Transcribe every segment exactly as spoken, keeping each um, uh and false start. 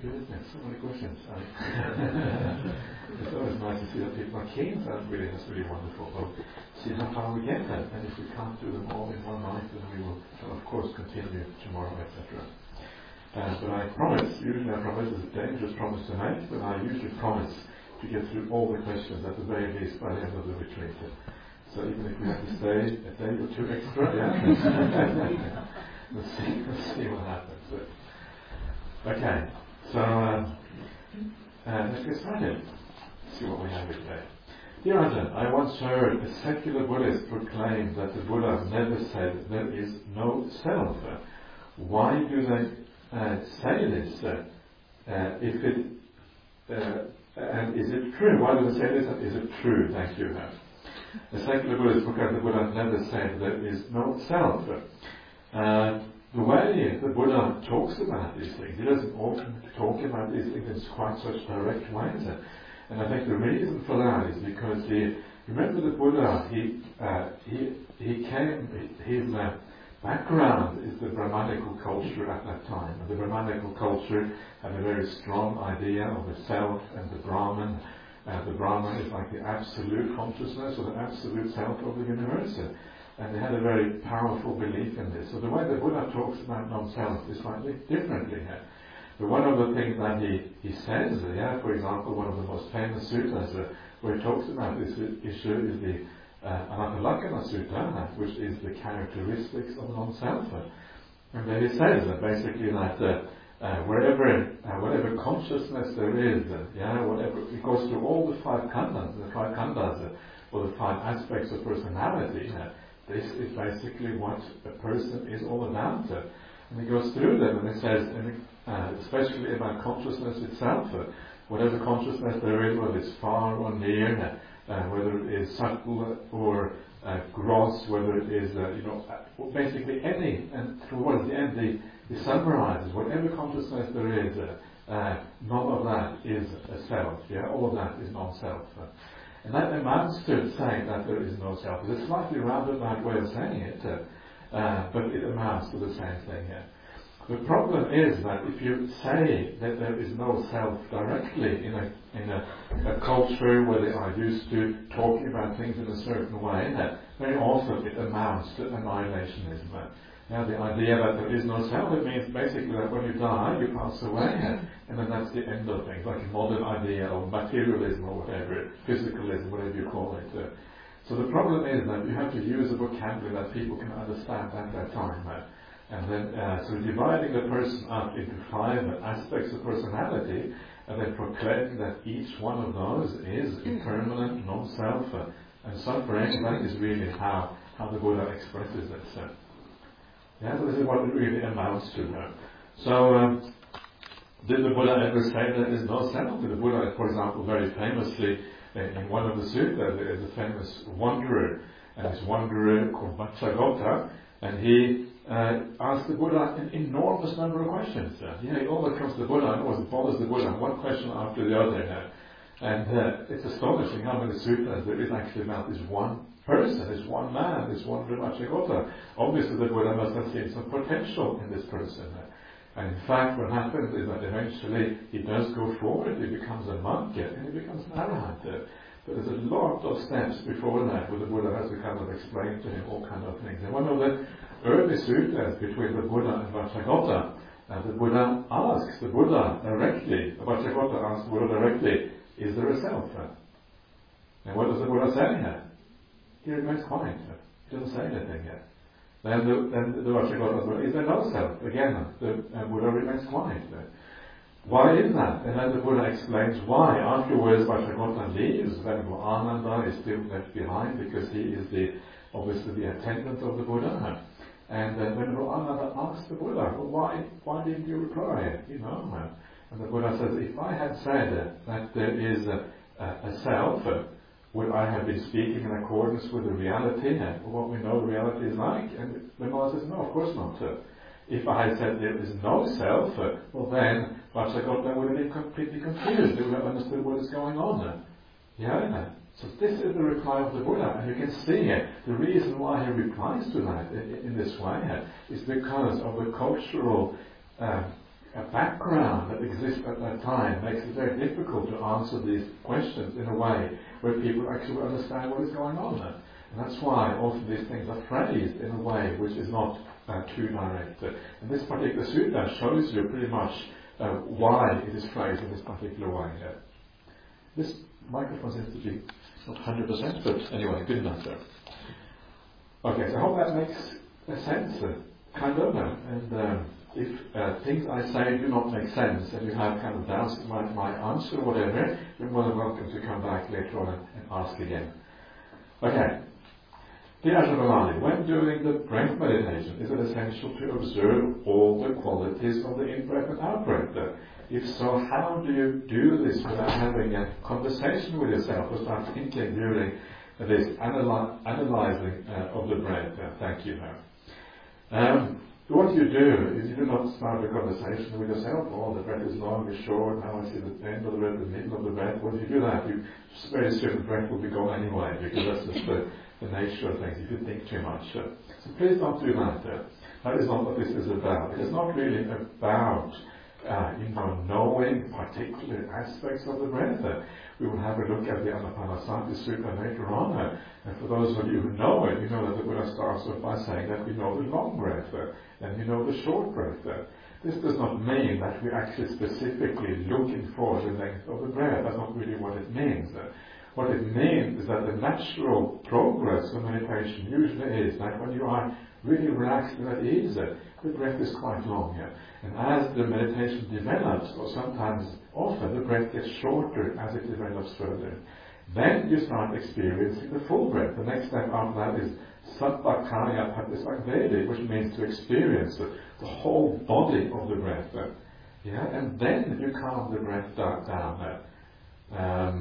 good, isn't it? So many questions. It's always nice to see that people are keen. That really, that's really wonderful. We'll see how far we get then. And if we can't do them all in one night, then we will, of course, continue tomorrow, et cetera. Uh, but I promise, usually I promise, it's a dangerous promise to make, but I usually promise to get through all the questions at the very least by the end of the retreat. So even if we have to stay a day or two extra, yeah, let's see, let's see what happens. But, okay, so um, uh, let's get started. Let's see what we have today. Dear Ajahn, I once heard a secular Buddhist proclaim that the Buddha never said there is no self. Why do they uh, say this? Uh, uh, if it uh, and is it true? Why do they say this? And is it true? Thank you. The secular Buddhist proclaim the Buddha never said there is no self. Uh, the way the Buddha talks about these things, he doesn't often talk about these things in quite such direct ways. And I think the reason for that is because he, remember the Buddha, he uh, he he came, his uh, background is the Brahmanical culture at that time. And the Brahmanical culture had a very strong idea of the self and the Brahman. Uh, the Brahman is like the absolute consciousness or the absolute self of the universe. And they had a very powerful belief in this. So the way the Buddha talks about non-self is slightly differently here. But one of the things that he, he says, uh, yeah, for example, one of the most famous suttas uh, where he talks about this issue is the uh, Anattalakkana Sutta, uh, which is the characteristics of non-self. And there he says uh, basically that uh, uh, wherever, uh, whatever consciousness there is, uh, yeah, whatever, it goes through all the five khandhas, the five khandhas, uh, or the five aspects of personality. Uh, this is basically what a person is all about. Uh, and he goes through them and he says, and Uh, especially about consciousness itself, uh, whatever consciousness there is, whether it's far or near, uh, whether it is subtle or uh, gross, whether it is, uh, you know, uh, basically any, and towards the end he, he summarizes, whatever consciousness there is, uh, uh, none of that is a self, yeah, all of that is non-self. Uh, and that amounts to saying that there is no self. It's a slightly roundabout way of saying it, uh, uh, but it amounts to the same thing here. The problem is that if you say that there is no self directly in a in a, a culture where they are used to talking about things in a certain way, that very often it amounts to annihilationism. Now the idea that there is no self, it means basically that when you die, you pass away, and then that's the end of things, like a modern idea of materialism or whatever, physicalism, whatever you call it. So the problem is that you have to use a vocabulary that people can understand at that time. And then, uh, so dividing the person up into five aspects of personality, and then proclaiming that each one of those is impermanent, non-self, uh, and suffering, that is really how, how the Buddha expresses it. So, yeah, so this is what it really amounts to. Uh. So, um, did the Buddha ever say there is no self? The Buddha, for example, very famously, in, in one of the suttas, there is a famous wanderer, and this wanderer called Vacchagotta, and he Uh, asked the Buddha an enormous number of questions. Uh, yeah, he always comes to the Buddha and always bothers the Buddha, one question after the other. Uh, and uh, it's astonishing how many sutras there is actually about this one person, this one man, this one Vacchagotta. Obviously the Buddha must have seen some potential in this person. Uh, and in fact what happens is that eventually he does go forward, he becomes a monk, uh, and he becomes an arahant. Uh, but there's a lot of steps before that where the Buddha has to kind of explain to him all kind of things. And one of the early sutras between the Buddha and Vacchagotta, and the Buddha asks the Buddha directly, Vacchagotta asks the Buddha directly, is there a self? And what does the Buddha say here? He remains quiet. He doesn't say anything here. Then the, then the Vacchagotta says, is there no self? Again, the uh, Buddha remains quiet. Why is that? And then the Buddha explains why. Afterwards, Vacchagotta leaves, then Ananda is still left behind because he is the obviously the attendant of the Buddha. And uh, when Ananda asks the Buddha, well, why why didn't you reply? You know, and the Buddha says, if I had said uh, that there is a, a, a self, uh, would I have been speaking in accordance with the reality and what we know reality is like? And the Buddha says, no, of course not. Uh, if I had said there is no self, uh, well then Vacchagotta would have been completely confused. They would have understood what is going on. Uh, yeah. So this is the reply of the Buddha, and you can see uh, the reason why he replies to that in, in this way uh, is because of the cultural uh, a background that exists at that time makes it very difficult to answer these questions in a way where people actually understand what is going on. And that's why often these things are phrased in a way which is not uh, too direct. And this particular sutta shows you pretty much uh, why it is phrased in this particular way. Uh, this microphone seems to be not one hundred percent, but anyway, good enough there. Okay, so I hope that makes a sense, uh, kind of. Uh, and um, if uh, things I say do not make sense and you have kind of doubts in my, my answer or whatever, you're more than welcome to come back later on and, and ask again. Okay. Dear Ajahn, when doing the breath meditation, is it essential to observe all the qualities of the in-breath and out-breath? If so, how do you do this without having a conversation with yourself or start thinking during this analy- analyzing uh, of the breath? Uh, thank you. Um, what you do is you do not start a conversation with yourself. Oh, the breath is long or short. Now I see the end of the breath, the middle of the breath. When you do that, you very soon the breath will be gone anyway, because that's just the, the nature of things. If you think too much, uh, so please don't do that. Uh, that is not what this is about. It is not really about Uh, you know, knowing particular aspects of the breath. Uh, we will have a look at the Anapanasati Sutta later on. Uh, and for those of you who know it, you know that the Buddha starts off by saying that we know the long breath uh, and we know the short breath. Uh, this does not mean that we're actually specifically looking for the length of the breath. That's not really what it means. Uh, what it means is that the natural progress of meditation usually is that when you are really relaxed and at ease, uh, the breath is quite long. Uh, And as the meditation develops, or sometimes often, the breath gets shorter as it develops further. Then you start experiencing the full breath. The next step after that is Sattva-kaya Patisangvedi, which means to experience the, the whole body of the breath. Uh, yeah, and then you calm the breath down. Uh, um,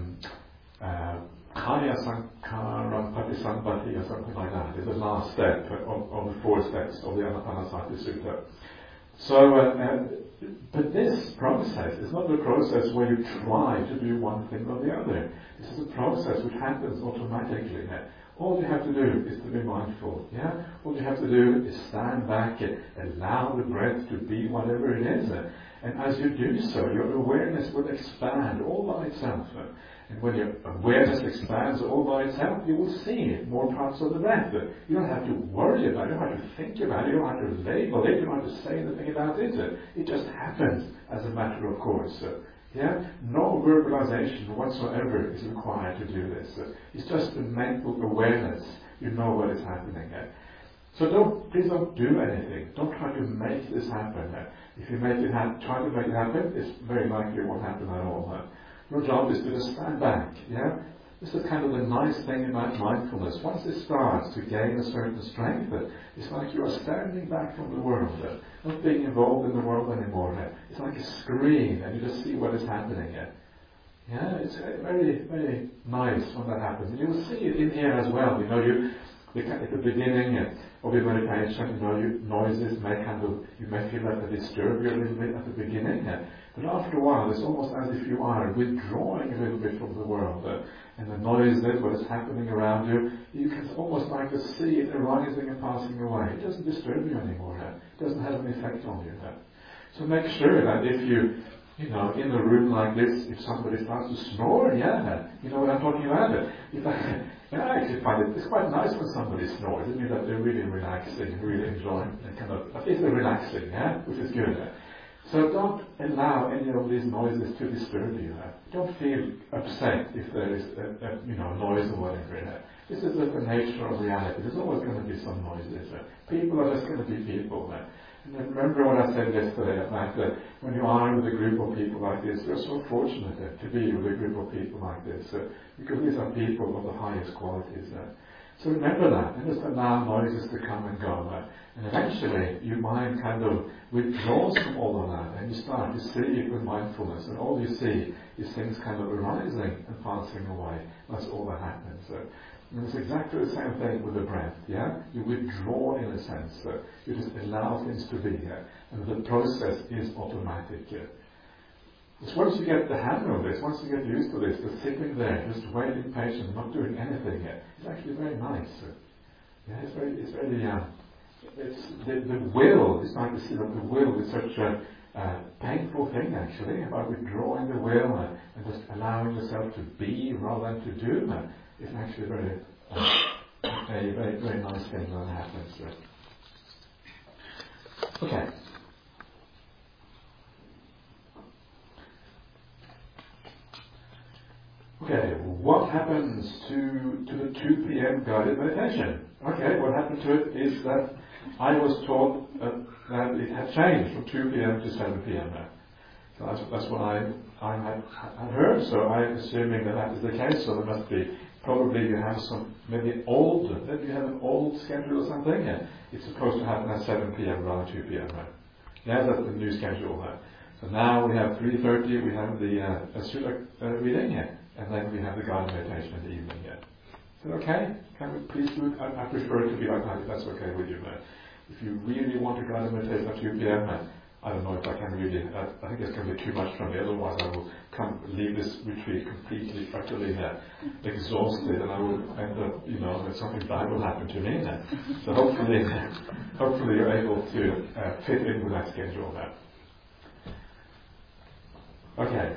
uh, Kaya Sankara Patisambhati or something like that is the last step of, of the four steps of the Anapanasati Sutta. So, uh, uh, but this process is not a process where you try to do one thing or the other. This is a process which happens automatically. Yeah? All you have to do is to be mindful. Yeah, all you have to do is stand back and allow the breath to be whatever it is. And as you do so, your awareness will expand all by itself. And when your awareness expands all by itself, you will see more parts of the breath. You don't have to worry about it, you don't have to think about it, you don't have to label it, you don't have to say anything about it. It just happens as a matter of course. Yeah? No verbalization whatsoever is required to do this. It's just a mental awareness. You know what is happening. So don't, please don't do anything. Don't try to make this happen. If you make it happen, try to make it happen, it's very likely it won't happen at all. Your job is to just stand back, yeah? This is kind of the nice thing about mindfulness. Once it starts to gain a certain strength, it's like you are standing back from the world, not being involved in the world anymore. It's like a screen, and you just see what is happening. Yeah, it's very, very nice when that happens. And you'll see it in here as well. You know, you at the beginning of your meditation, you know, you, noises may kind of, you may feel that they disturb you a little bit at the beginning. But after a while, it's almost as if you are withdrawing a little bit from the world. Uh, and the noises, what is happening around you, you can almost like to see it arising and passing away. It doesn't disturb you anymore. Uh, it doesn't have an effect on you. Uh. So make sure that if you, you know, in a room like this, if somebody starts to snore, yeah, you know what I'm talking about. If I, and I actually find it, it's quite nice when somebody snores. It means that they're really relaxing, really enjoying, and kind of, at least they're relaxing, yeah, which is good. Uh. So don't allow any of these noises to disturb you. Uh. Don't feel upset if there is a, a you know noise or whatever. Uh. This is just the nature of reality. There's always going to be some noises. Uh. People are just going to be people. Uh. And remember what I said yesterday about that when you are with a group of people like this, you're so fortunate uh, to be with a group of people like this uh, because these are people of the highest qualities. Uh. So remember that, and just allow noises to come and go. Uh, and eventually your mind kind of withdraws from all of that, and you start to see it with mindfulness, and all you see is things kind of arising and passing away. That's all that happens. Uh, and it's exactly the same thing with the breath, yeah? You withdraw in a sense. Uh, you just allow things to be here, uh, and the process is automatic. Uh, Just once you get the hang of this, once you get used to this, just sitting there, just waiting patiently, not doing anything yet, it's actually very nice. Yeah, it's very, it's very, uh, it's the, the will. It's like to see that the will is such a uh, painful thing, actually, about withdrawing the will uh, and just allowing yourself to be rather than to do. Uh, it's actually very, uh, a very, very nice thing when it happens. Uh. Okay. Okay, what happens to to the two p.m. guided meditation? Okay, what happened to it is that I was told uh, that it had changed from two p.m. to seven p.m. now. So that's, that's what I, I had, had heard, so I'm assuming that that is the case, so there must be, probably you have some, maybe old, maybe you have an old schedule or something, yeah. It's supposed to happen at seven p.m. rather than two p.m. now. Yeah, that's the new schedule now. So now we have three thirty, we have the uh, Sutta uh, reading here. And then we have the guided meditation in the evening here. Is that okay? Can we please do it? I, I prefer it to be like that if that's okay with you, man. If you really want to guide meditation at two p.m., man, I don't know if I can really, I, I think it's going to be too much for me, otherwise I will come, leave this retreat completely, utterly uh, exhausted, and I will end up, you know, something bad will happen to me then. So hopefully, hopefully you're able to uh, fit in with that schedule now. Okay.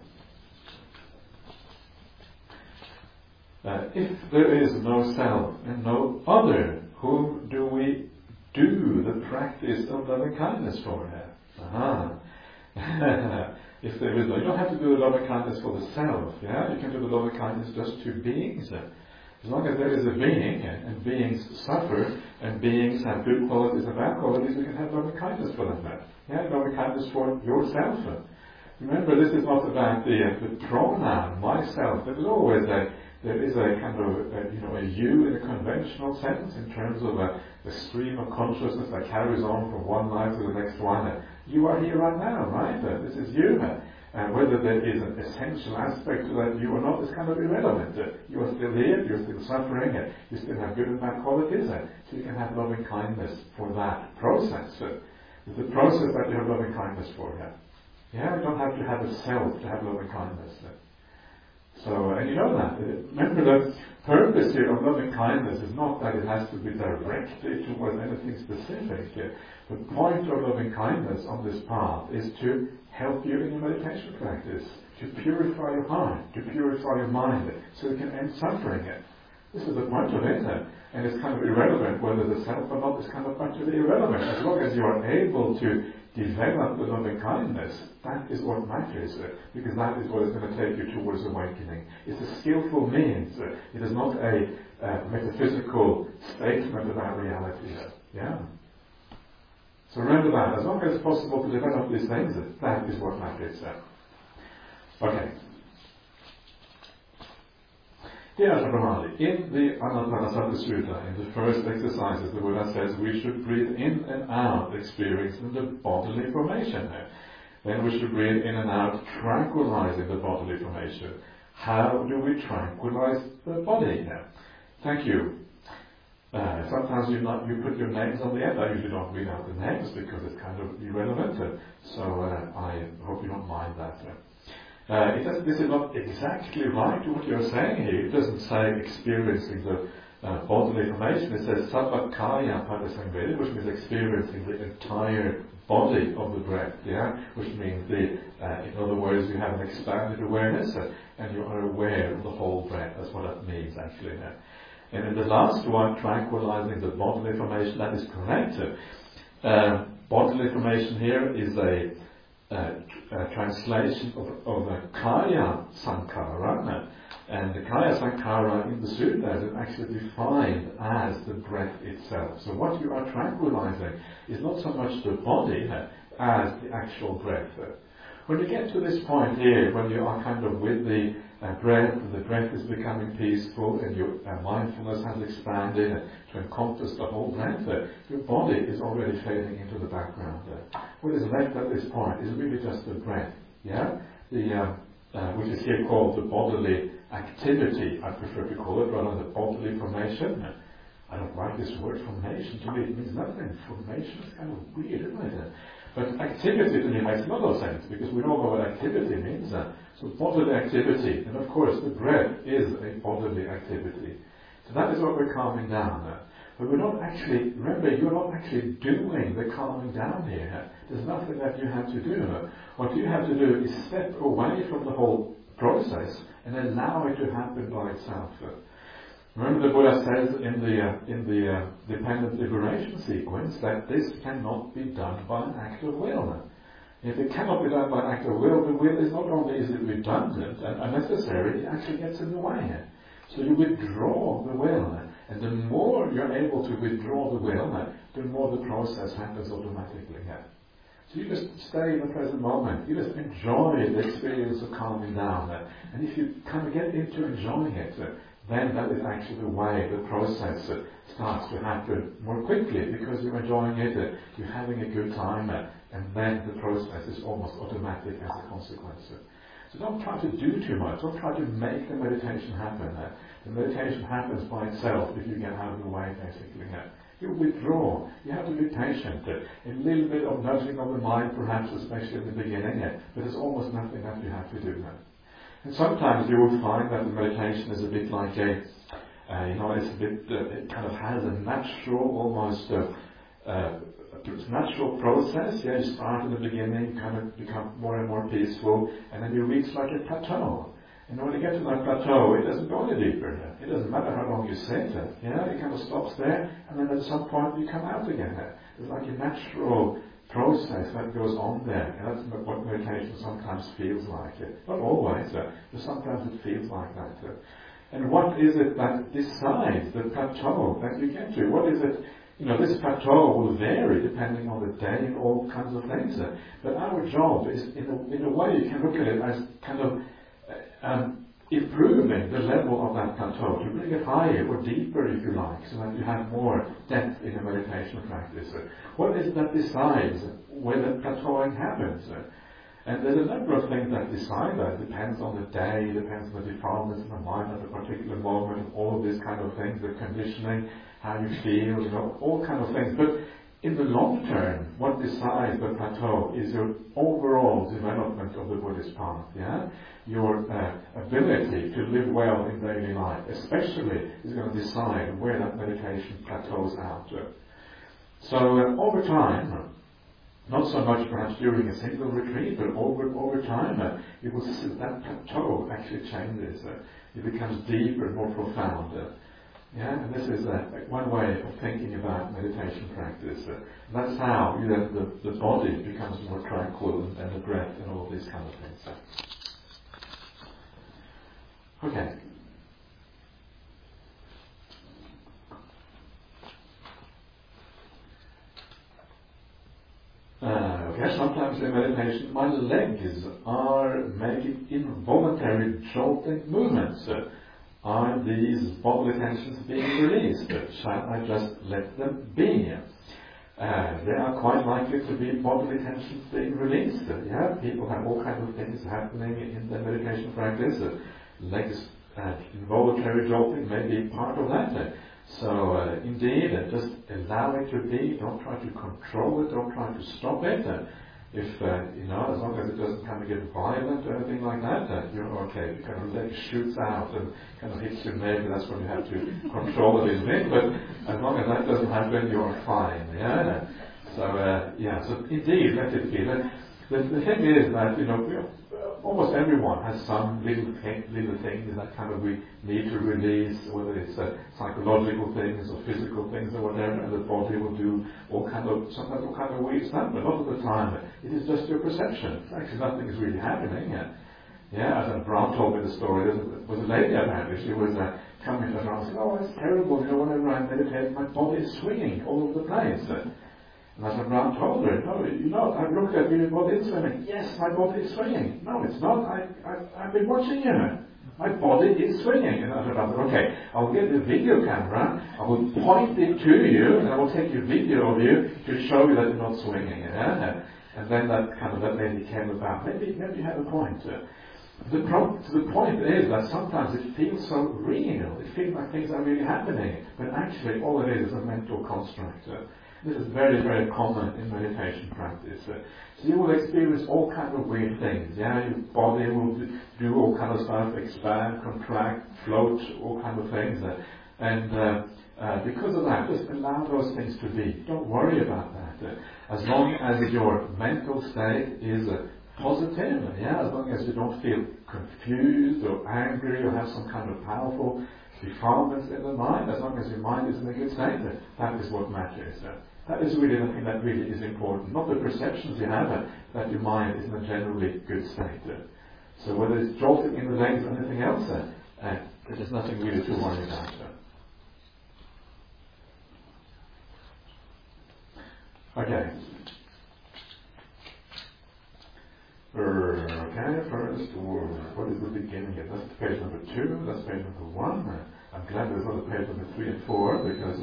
Uh, if there is no self and no other, whom do we do the practice of loving kindness for? Uh-huh. If there is no, you don't have to do the loving kindness for the self, yeah? You can do the loving kindness just to beings. As long as there is a being, and beings suffer, and beings have good qualities and bad qualities, we can have loving kindness for them. Yeah, loving kindness for yourself. Remember, this is not about the, uh, the pronoun, myself. There's always a There is a kind of, a, you know, a you in a conventional sense in terms of a, a stream of consciousness that carries on from one life to the next one. Uh, you are here right now, right? Uh, this is you. Uh, and whether there is an essential aspect to that you or not is kind of irrelevant. Uh, you are still here, you're still suffering, uh, you still have good and bad qualities, uh, so you can have loving kindness for that process. Uh, it's the process that you have loving kindness for. Yeah, yeah, you don't have to have a self to have loving kindness. Uh, So, and you know that. Remember the purpose here of loving kindness is not that it has to be directed towards anything specific. The point of loving kindness on this path is to help you in your meditation practice, to purify your heart, to purify your mind, so you can end suffering. This is the point of it. And it's kind of irrelevant whether the self or not is kind of utterly irrelevant. As long as you are able to develop the loving kindness, that is what matters, uh, because that is what is going to take you towards awakening. It's a skillful means. Uh, it is not a uh, metaphysical statement about reality. Uh, yeah. So remember that. As long as it's possible to develop these things, uh, that is what matters. Uh. Okay. Dear Brahmali, in the Anapanasati Sutta, in the first exercises, the Buddha says we should breathe in and out, experiencing the bodily formation. Then we should breathe in and out, tranquilizing the bodily formation. How do we tranquilize the body? Thank you. Uh, sometimes you, not, you put your names on the end. I usually don't read out the names because it's kind of irrelevant. So uh, I hope you don't mind that. Uh, it does, this is not exactly right to what you're saying here. It doesn't say experiencing the uh, bodily formation. It says sabakaya padasangvedi, which means experiencing the entire body of the breath. Yeah, which means the, uh, in other words, you have an expanded awareness uh, and you are aware of the whole breath. That's what that means actually. Yeah. And in the last one, tranquilizing the bodily formation, that is correct. Uh, bodily formation here is a Uh, uh, translation of, of a Kaya Sankhara, and the Kaya Sankhara in the Sutta is actually defined as the breath itself. So what you are tranquilizing is not so much the body uh, as the actual breath. Uh, when you get to this point here, when you are kind of with the uh, breath, and the breath is becoming peaceful, and your uh, mindfulness has expanded uh, to encompass the whole breath, uh, your body is already fading into the background. Uh, what is left at this point is really just the breath, yeah? The, uh, uh, which is here called the bodily activity, I prefer to call it, rather than the bodily formation. I don't like this word formation. To me it means nothing. Formation is kind of weird, isn't it? But activity to me makes a lot of sense, because we all know what activity means. Uh, so bodily activity, and of course the breath is a bodily activity. So that is what we're calming down. Uh, But we're not actually, remember, you're not actually doing the calming down here. There's nothing that you have to do. What you have to do is step away from the whole process and allow it to happen by itself. Remember the Buddha says in the, uh, in the uh, dependent liberation sequence that this cannot be done by an act of will. If it cannot be done by an act of will, the will is not only is it redundant and unnecessary, it actually gets in the way. So you withdraw the will, and the more you're able to withdraw the will, the more the process happens automatically. So you just stay in the present moment, you just enjoy the experience of calming down, and if you kind of get into enjoying it, then that is actually the way the process starts to happen more quickly, because you're enjoying it, you're having a good time, and then the process is almost automatic as a consequence. So don't try to do too much. Don't try to make the meditation happen. The meditation happens by itself if you get out of the way, basically. You withdraw. You have to be patient. A little bit of nudging of the mind, perhaps, especially in the beginning, but there's almost nothing that you have to do. And sometimes you will find that the meditation is a bit like a, uh, you know, it's a bit, uh, it kind of has a natural, almost uh, uh, natural process. Yeah, you start in the beginning, kind of become more and more peaceful, and then you reach like a plateau. And when you get to that plateau, it doesn't go any deeper. It doesn't matter how long you sit. Yeah, it kind of stops there, and then at some point you come out again. It's like a natural process that goes on there, and that's what meditation sometimes feels like. Not always, but sometimes it feels like that. And what is it that decides the plateau that you get to? What is it? You know, this plateau will vary depending on the day and all kinds of things. But our job is, in a, in a way, you can look at it as kind of um, improving the level of that plateau, to bring it higher or deeper, if you like, so that you have more depth in a meditation practice. What is it that decides where the plateauing happens? And there's a number of things that decide that. It depends on the day, depends on the defilements in the mind at a particular moment, all of these kind of things, the conditioning, how you feel, you know, all kind of things. But in the long term, what decides the plateau is your overall development of the Buddhist path, yeah? Your uh, ability to live well in daily life, especially, is going to decide where that meditation plateaus out. So uh, over time, not so much perhaps during a single retreat, but over over time, uh, you will see that plateau actually changes. Uh, it becomes deeper, more profound. Uh, Yeah, and this is uh, one way of thinking about meditation practice. Uh, that's how, you know, the, the body becomes more tranquil, and, and the breath and all these kind of things. So. Okay. Uh, okay, sometimes in meditation my legs are making involuntary jolting movements. Uh, Are these bodily tensions being released? Shall I just let them be? Uh, they are quite likely to be bodily tensions being released. Yeah, people have all kinds of things happening in their meditation practice. Uh, legs, uh, involuntary jolting may be part of that. Uh, so, uh, indeed, uh, just allow it to be. Don't try to control it. Don't try to stop it. Uh, If, uh, you know, as long as it doesn't kind of get violent or anything like that, uh, you're okay. If kind of leg shoots out and kind of hits your leg, that's when you have to control it a little bit. But as long as that doesn't happen, you're fine. Yeah. So, uh, yeah. So indeed, let it be. The, the, the thing is that, you know, we, uh, almost everyone has some little thing, little things that kind of we need to release, whether it's uh, psychological things or physical things or whatever, and the body will do all kind of, sometimes all kind of weird stuff, but not all the time. It is just your perception. Actually, nothing is really happening. Uh, yeah, as Brown told me the story, there was a lady apparently, she was uh, coming to her and saying, oh, it's terrible, you know, whenever I meditate, my body is swinging all over the place. Uh, And as Brown told her, no, you know, I've looked at your body is swinging. Yes, my body is swinging. No, it's not. I, I, I've been watching you. My body is swinging. And I said, okay, I'll get the video camera, I will point it to you, and I will take a video of you to show you that you're not swinging. Yeah? And then that kind of, that lady came about. Maybe, maybe you have a point. The, pro- the point is that sometimes it feels so real. It feels like things are really happening. But actually, all it is is a mental construct. This is very, very common in meditation practice. Uh, so you will experience all kinds of weird things. Yeah, your body will do all kinds of stuff, expand, contract, float, all kinds of things. Uh, and uh, Uh, because of that, just allow those things to be. Don't worry about that. Uh, as long as your mental state is uh, positive, yeah, as long as you don't feel confused or angry or have some kind of powerful defilements in the mind, as long as your mind is in a good state, uh, that is what matters. Uh, that is really the thing that really is important, not the perceptions you have uh, that your mind is in a generally good state. Uh, so whether it's jolting in the legs or anything else, uh, uh, there's nothing really to worry about. Uh. Okay. Okay, first, what is the beginning here? That's page number two, that's page number one. Uh, I'm glad there's not a page number three and four, because...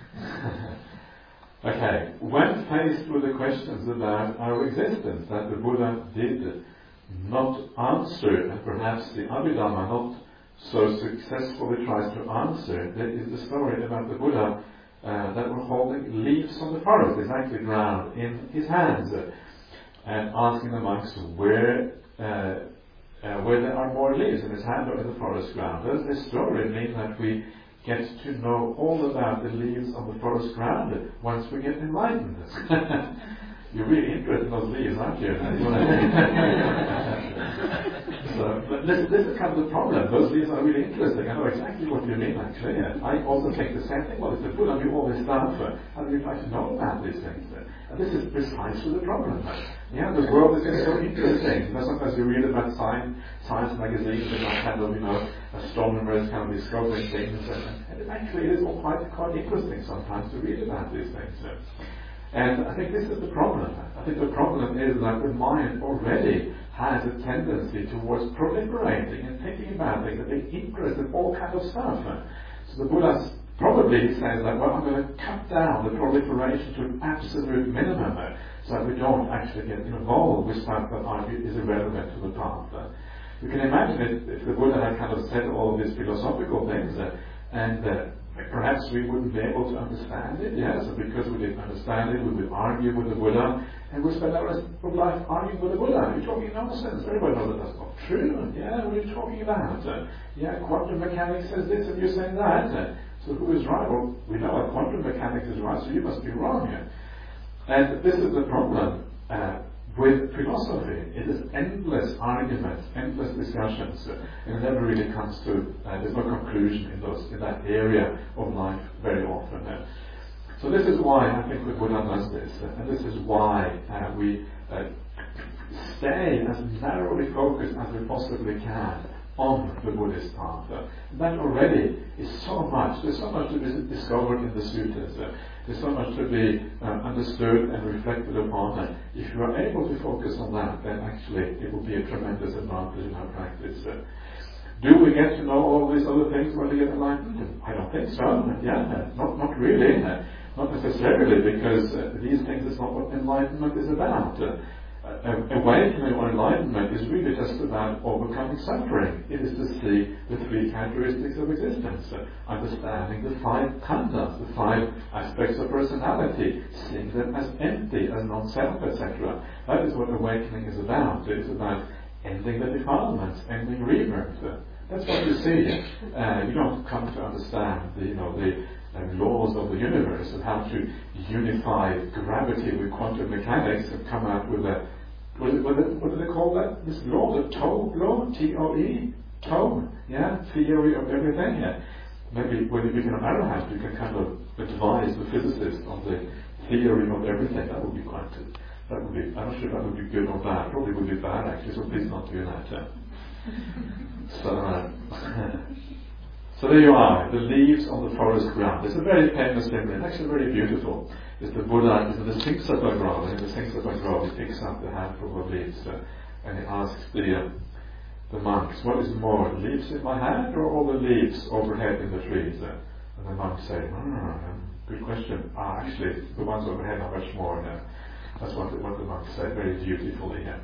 Uh, okay, when faced with the questions about our existence that the Buddha did not answer, and perhaps the Abhidhamma not so successfully tries to answer, there is the story about the Buddha Uh, that were holding leaves from the forest, exactly ground in his hands, uh, and asking the monks where uh, uh, where there are more leaves in his hand or in the forest ground. Does this story mean that we get to know all about the leaves on the forest ground once we get enlightened? You're really interested in those leaves, aren't you? So, but this, this is kind of the problem. Those leaves are really interesting. I know exactly what you mean, actually. Yeah. I also think the same thing. Well, if the Buddha knew all this stuff, uh, how do you try to know about these things? Uh, and this is precisely the problem. Yeah, the world is getting so interesting. You know, sometimes you read about science, science magazines and that kind of, you know, astronomers kind of discovering things, and, and it actually is all quite quite interesting sometimes to read about these things. Uh, And I think this is the problem. I think the problem is that the mind already has a tendency towards proliferating and thinking about things and being interested in all kinds of stuff. So the Buddha probably says that, well, I'm going to cut down the proliferation to an absolute minimum so that we don't actually get involved with stuff that is irrelevant to the path. You can imagine if, if the Buddha had kind of said all of these philosophical things uh, and uh, perhaps we wouldn't be able to understand it, yes, and because we didn't understand it, we would argue with the Buddha, and we spend our rest of life arguing with the Buddha. You're talking nonsense. Everybody knows that that's not true. Yeah, what are you talking about? Uh, yeah, quantum mechanics says this, and you're saying that. Uh, so who is right? Well, we know that quantum mechanics is right, so you must be wrong. Uh. And this is the problem uh, with philosophy. It is endless arguments, endless discussions, uh, and it never really comes to, uh, there's no conclusion in those in that area of life very often. Uh. So this is why I think the Buddha does this, uh, and this is why uh, we uh, stay as narrowly focused as we possibly can on the Buddhist path. Uh, that already is so much, there's so much to be discovered in the suttas. Uh, There's so much to be uh, understood and reflected upon. And if you are able to focus on that, then actually it will be a tremendous advantage in our practice. Uh, do we get to know all these other things when we get enlightened? I don't think so. Yeah, not not really. Uh, not necessarily, because uh, these things is not what enlightenment is about. Uh, Uh, awakening or enlightenment is really just about overcoming suffering. It is to see the three characteristics of existence, uh, understanding the five khandhas, the five aspects of personality, seeing them as empty, as non-self, et cetera. That is what awakening is about. It is about ending the defilements, ending rebirth. Uh, that's what you see. Uh, you don't come to understand the, you know, the uh, laws of the universe and how to unify gravity with quantum mechanics and come out with a What, what, what do they call that? This law, the Toe law, T O E, Toe, yeah, theory of everything. Yeah. Maybe when you become an arahant, you can kind of advise the physicist on the theory of everything. That would be quite good. That would be. I'm not sure that would be good or bad. Probably would be bad actually. So please not do that. Yeah. So, uh, so there you are. The leaves on the forest ground. It's a very famous thing. It's actually very beautiful. Is the Buddha, is the Singsapa grove, and in the Singsapa grove he picks up the handful of leaves uh, and he asks the uh, the monks, what is more, leaves in my hand or all the leaves overhead in the trees? Uh, and the monks say, hmm, good question. Ah, actually, the ones overhead are much more. Uh, that's what the, what the monks say very dutifully. Uh,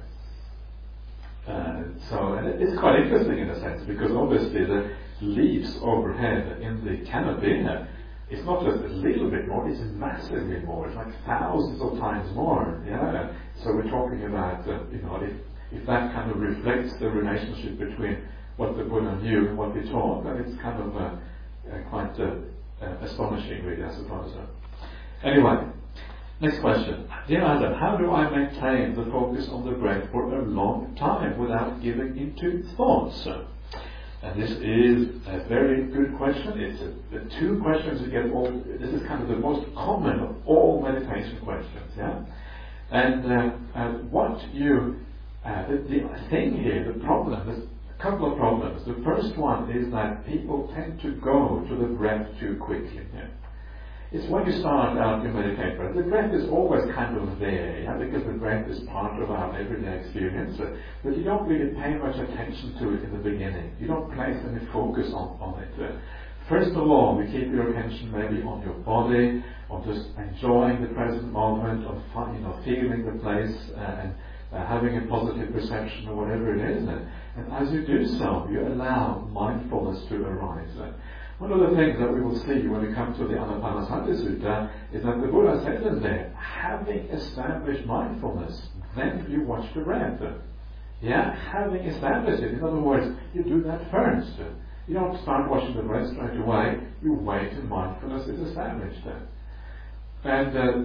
uh, so, and it, it's quite interesting in a sense, because obviously the leaves overhead in the canopy, uh, it's not just a little bit more, it's massively more. It's like thousands of times more. Yeah. So we're talking about, uh, you know, if, if that kind of reflects the relationship between what the Buddha knew and what he taught, then it's kind of uh, uh, quite uh, uh, astonishing, really, I suppose. Anyway, next question. Dear Adam, how do I maintain the focus on the breath for a long time without giving into thoughts? And this is a very good question. It's a, the two questions you get all. This is kind of the most common of all meditation questions, yeah. And uh, uh, what you, uh, the, the thing here, the problem, there's a couple of problems. The first one is that people tend to go to the breath too quickly. Yeah? It's when you start out your meditation breath, the breath is always kind of there, yeah, because the breath is part of our everyday experience, uh, but you don't really pay much attention to it in the beginning. You don't place any focus on, on it. Uh, first of all, you keep your attention maybe on your body, on just enjoying the present moment, on you know, feeling the place, uh, and uh, having a positive perception or whatever it is. And, and as you do so, you allow mindfulness to arise. Uh, One of the things that we will see when we come to the Anapanasati Sutta is that the Buddha says in there, having established mindfulness, then you watch the breath. Yeah, having established it. In other words, you do that first. You don't start watching the breath straight away. You wait till mindfulness is established. And uh,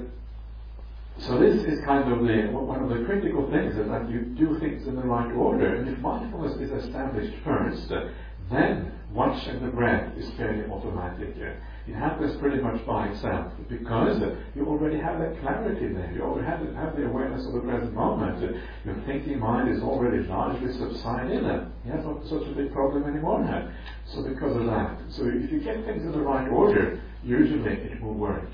so this is kind of the one of the critical things, is that you do things in the right order. And if mindfulness is established first, then watching the breath is fairly automatic. It happens pretty much by itself because you already have that clarity there. You already have, have the awareness of the present moment. Your thinking mind is already largely subsided. It's not such a big problem anymore. So because of that, so if you get things in the right order, usually it will work.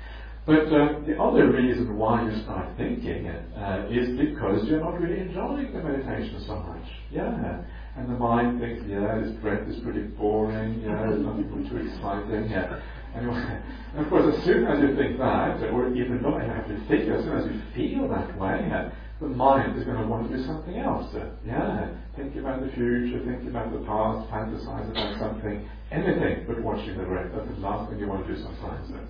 But uh, the other reason why you start thinking uh, is because you're not really enjoying the meditation so much. Yeah. And the mind thinks, yeah, this breath is pretty boring, yeah, there's nothing too exciting, yeah. Anyway, and of course, as soon as you think that, or even not, you have to think, as soon as you feel that way, yeah, the mind is going to want to do something else. Uh, yeah, think about the future, think about the past, fantasize about something, anything but watching the breath. That's the last thing you want to do sometimes. Uh.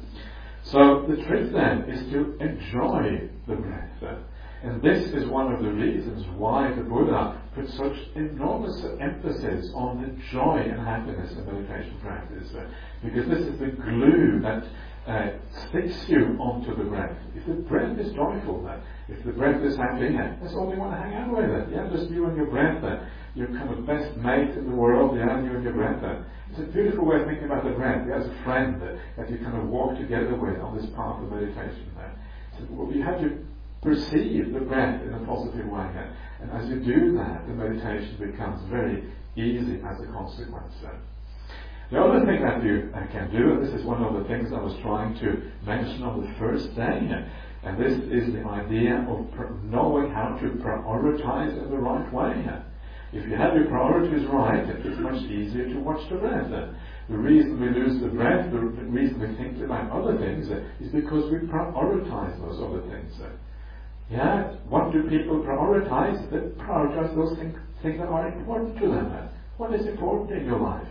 So the trick then is to enjoy the breath. Uh. And this is one of the reasons why the Buddha put such enormous emphasis on the joy and happiness in meditation practice. Uh, because this is the glue that uh, sticks you onto the breath. If the breath is joyful, uh, if the breath is happy, uh, that's all you want to hang out with. Uh, yeah, just you and your breath. Uh, you're kind of best mate in the world, yeah, you and your breath. Uh. It's a beautiful way of thinking about the breath. As a friend uh, that you kind of walk together with on this path of meditation. Uh. So, well, you have to perceive the breath in a positive way. And as you do that, the meditation becomes very easy as a consequence. The other thing that you uh, can do, and this is one of the things I was trying to mention on the first day, and this is the idea of pr- knowing how to prioritize in the right way. If you have your priorities right, it's much easier to watch the breath. The reason we lose the breath, the reason we think about other things, is because we prioritize those other things. Yeah, what do people prioritize? They prioritize those things, things that are important to them. What is important in your life?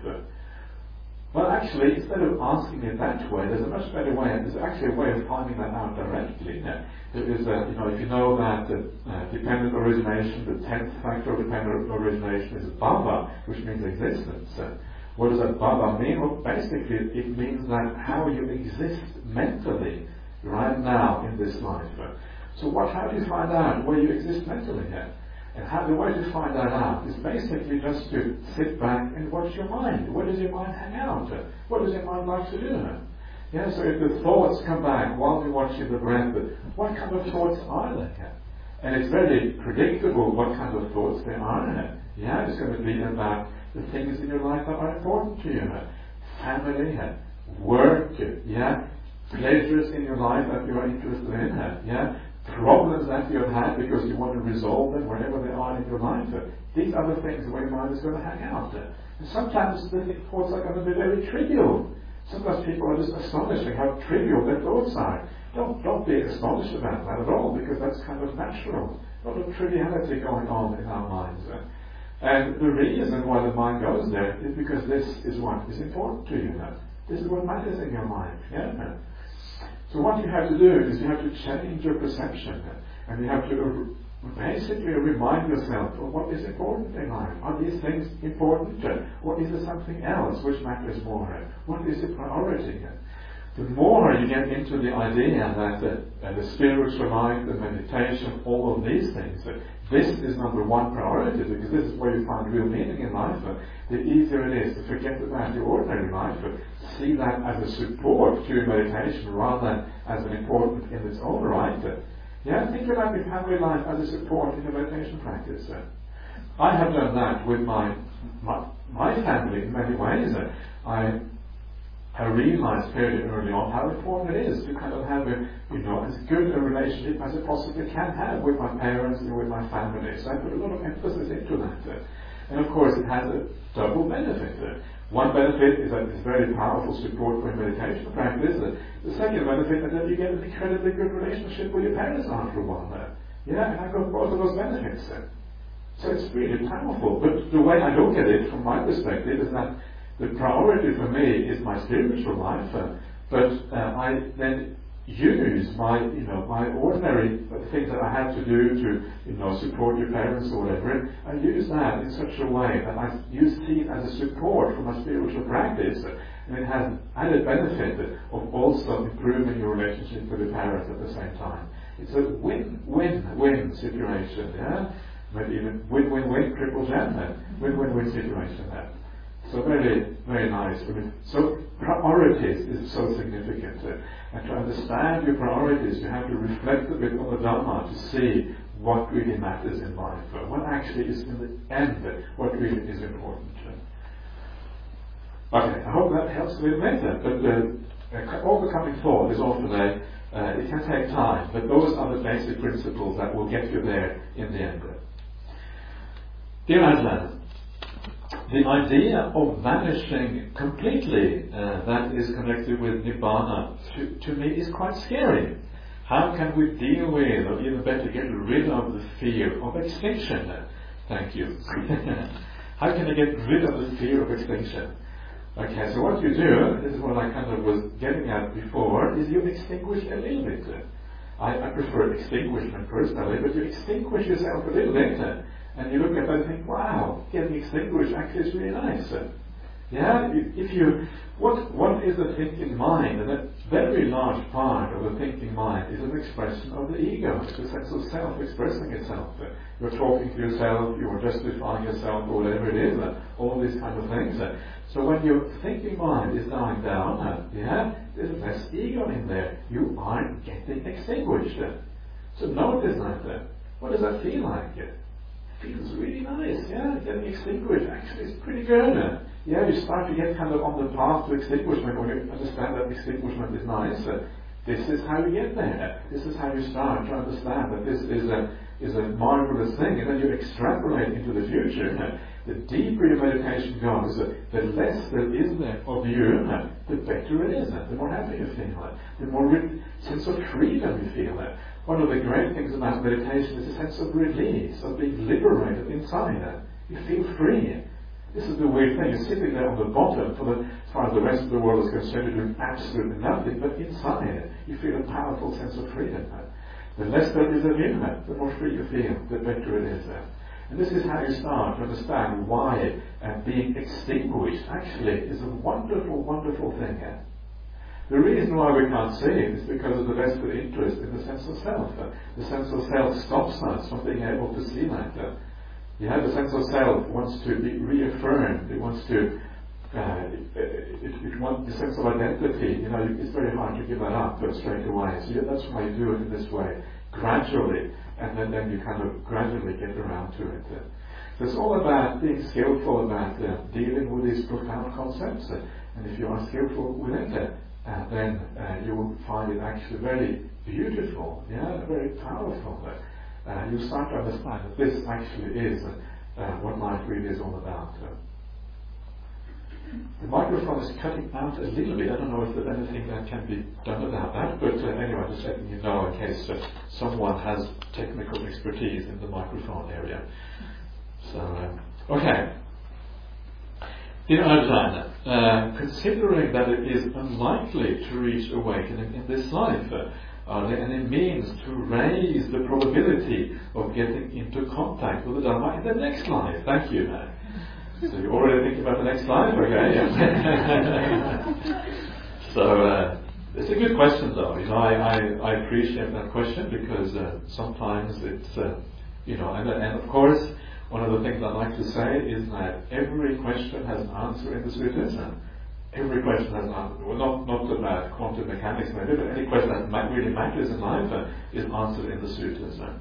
Well, actually, instead of asking it that way, there's a much better way. There's actually a way of finding that out directly. There is, a, you know, if you know that uh, dependent origination, the tenth factor of dependent origination is bhava, which means existence. Uh, what does that bhava mean? Well, basically, it means that how you exist mentally right now in this life. Uh, So what, how do you find out where you exist mentally here? And how, the way to find that out is basically just to sit back and watch your mind. Where does your mind hang out? What does your mind like to do? Yeah, so if the thoughts come back while you're watching the breath, what kind of thoughts are they? And it's very predictable what kind of thoughts they are. Yeah, it's going to be about the things in your life that are important to you. Family, work, yeah, pleasures in your life that you are interested in, yeah, problems that you have had because you want to resolve them wherever they are in your life. These are the things where your mind is going to hang out. And sometimes the thoughts are going to be very trivial. Sometimes people are just astonished at how trivial their thoughts are. Don't, don't be astonished about that at all, because that's kind of natural. A lot of triviality going on in our minds. And the reason why the mind goes there is because this is what is important to you. This is what matters in your mind. Yeah? So what you have to do is you have to change your perception, and you have to Basically, remind yourself of what is important in life. Are these things important? Or is there something else which matters more? What is the priority? The more you get into the idea that the, uh, the spiritual life, the meditation, all of these things, uh, this is number one priority, because this is where you find real meaning in life, uh, the easier it is to forget about your ordinary life, uh, see that as a support to your meditation rather than as an important in its own right. Uh, yeah, think about your family life as a support in your meditation practice. Uh, I have done that with my my, my family in many ways. Uh, I I realized fairly early on how important it is to kind of have a, you know, as good a relationship as I possibly can have with my parents and with my family. So I put a lot of emphasis into that. Uh, and of course it has a double benefit. Uh, one benefit is that it's very powerful support for meditation practice. Uh, the second benefit is that you get an incredibly good relationship with your parents after a while. Uh, yeah, and I got both of those benefits. Uh, so it's really powerful. But the way I look at it from my perspective is that the priority for me is my spiritual life, uh, but uh, I then use my, you know, my ordinary things that I have to do to, you know, support your parents or whatever. I use that in such a way that I use it as a support for my spiritual practice, and it has added benefit of also improving your relationship with your parents at the same time. It's a win-win-win situation, yeah. Maybe even win-win-win, triple gem, win-win-win situation there. So very, very nice. So priorities is so significant. And to understand your priorities, you have to reflect a bit on the Dhamma to see what really matters in life. What actually is in the end, what really is important. Okay, I hope that helps a little bit. But uh, overcoming thought is often a, uh, it can take time, but those are the basic principles that will get you there in the end. Dear Aslan, the idea of vanishing completely, uh, that is connected with Nibbana, to, to me is quite scary. How can we deal with, or even better, get rid of the fear of extinction? Thank you. How can I get rid of the fear of extinction? Okay, so what you do, this is what I kind of was getting at before, is you extinguish a little bit. I, I prefer extinguishment personally, but you extinguish yourself a little bit. And you look at that and think, wow, getting extinguished actually is really nice. Yeah, if you, what what is a thinking mind? And a very large part of the thinking mind is an expression of the ego. It's a sense of self expressing itself. You're talking to yourself, you're justifying yourself, or whatever it is, all these kind of things. So when your thinking mind is dying down, yeah, there's less ego in there. You are getting extinguished. So notice that. What does that feel like? Feels really nice, yeah, getting extinguished actually is pretty good. Yeah, you start to get kind of on the path to extinguishment when you understand that extinguishment is nice. Uh, this is how you get there. This is how you start to understand that this is a is a marvelous thing, and then you extrapolate into the future. Uh, the deeper your meditation goes, uh, the less there is there of you, uh, the better it is. Uh, the more happy you feel, uh, the more re- sense of freedom you feel. Uh, One of the great things about meditation is a sense of release, of being liberated inside. You feel free. This is the weird thing. You're sitting there on the bottom, for the, as far as the rest of the world is concerned, you're doing absolutely nothing, but inside you feel a powerful sense of freedom. The less there is of you, the more free you feel, the better it is. And this is how you start to understand why uh, being extinguished actually is a wonderful, wonderful thing. The reason why we can't see it is because of the vested interest in the sense of self. Uh, the sense of self stops us from being able to see that. Uh, yeah, the sense of self wants to be reaffirmed. It wants to, uh, it, it, it wants the sense of identity. You know, it's very hard to give that up uh, straight away. So yeah, that's why you do it in this way, gradually, and then, then you kind of gradually get around to it. Uh, so it's all about being skillful about uh, dealing with these profound concepts. Uh, and if you are skillful with it, uh, Uh, then uh, you will find it actually very beautiful, yeah, very powerful. Uh, you start to understand that this actually is uh, what life really is all about. Uh, the microphone is cutting out a little bit. I don't know if there's anything that can be done about that, but uh, anyway, just letting you know in case uh, someone has technical expertise in the microphone area. So, uh, okay. Dear Ajahn, uh, considering that it is unlikely to reach awakening in this life, uh, Are there any means to raise the probability of getting into contact with the Dhamma in the next life? Thank you. So you're already thinking about the next life, okay? So uh, it's a good question, though. You know, I, I, I appreciate that question because uh, sometimes it's, uh, you know, and, and of course, one of the things I'd like to say is that every question has an answer in the sutras. Every question has an answer. Well, not, not about quantum mechanics maybe, but any question that ma- really matters in life uh, is answered in the sutras. Uh.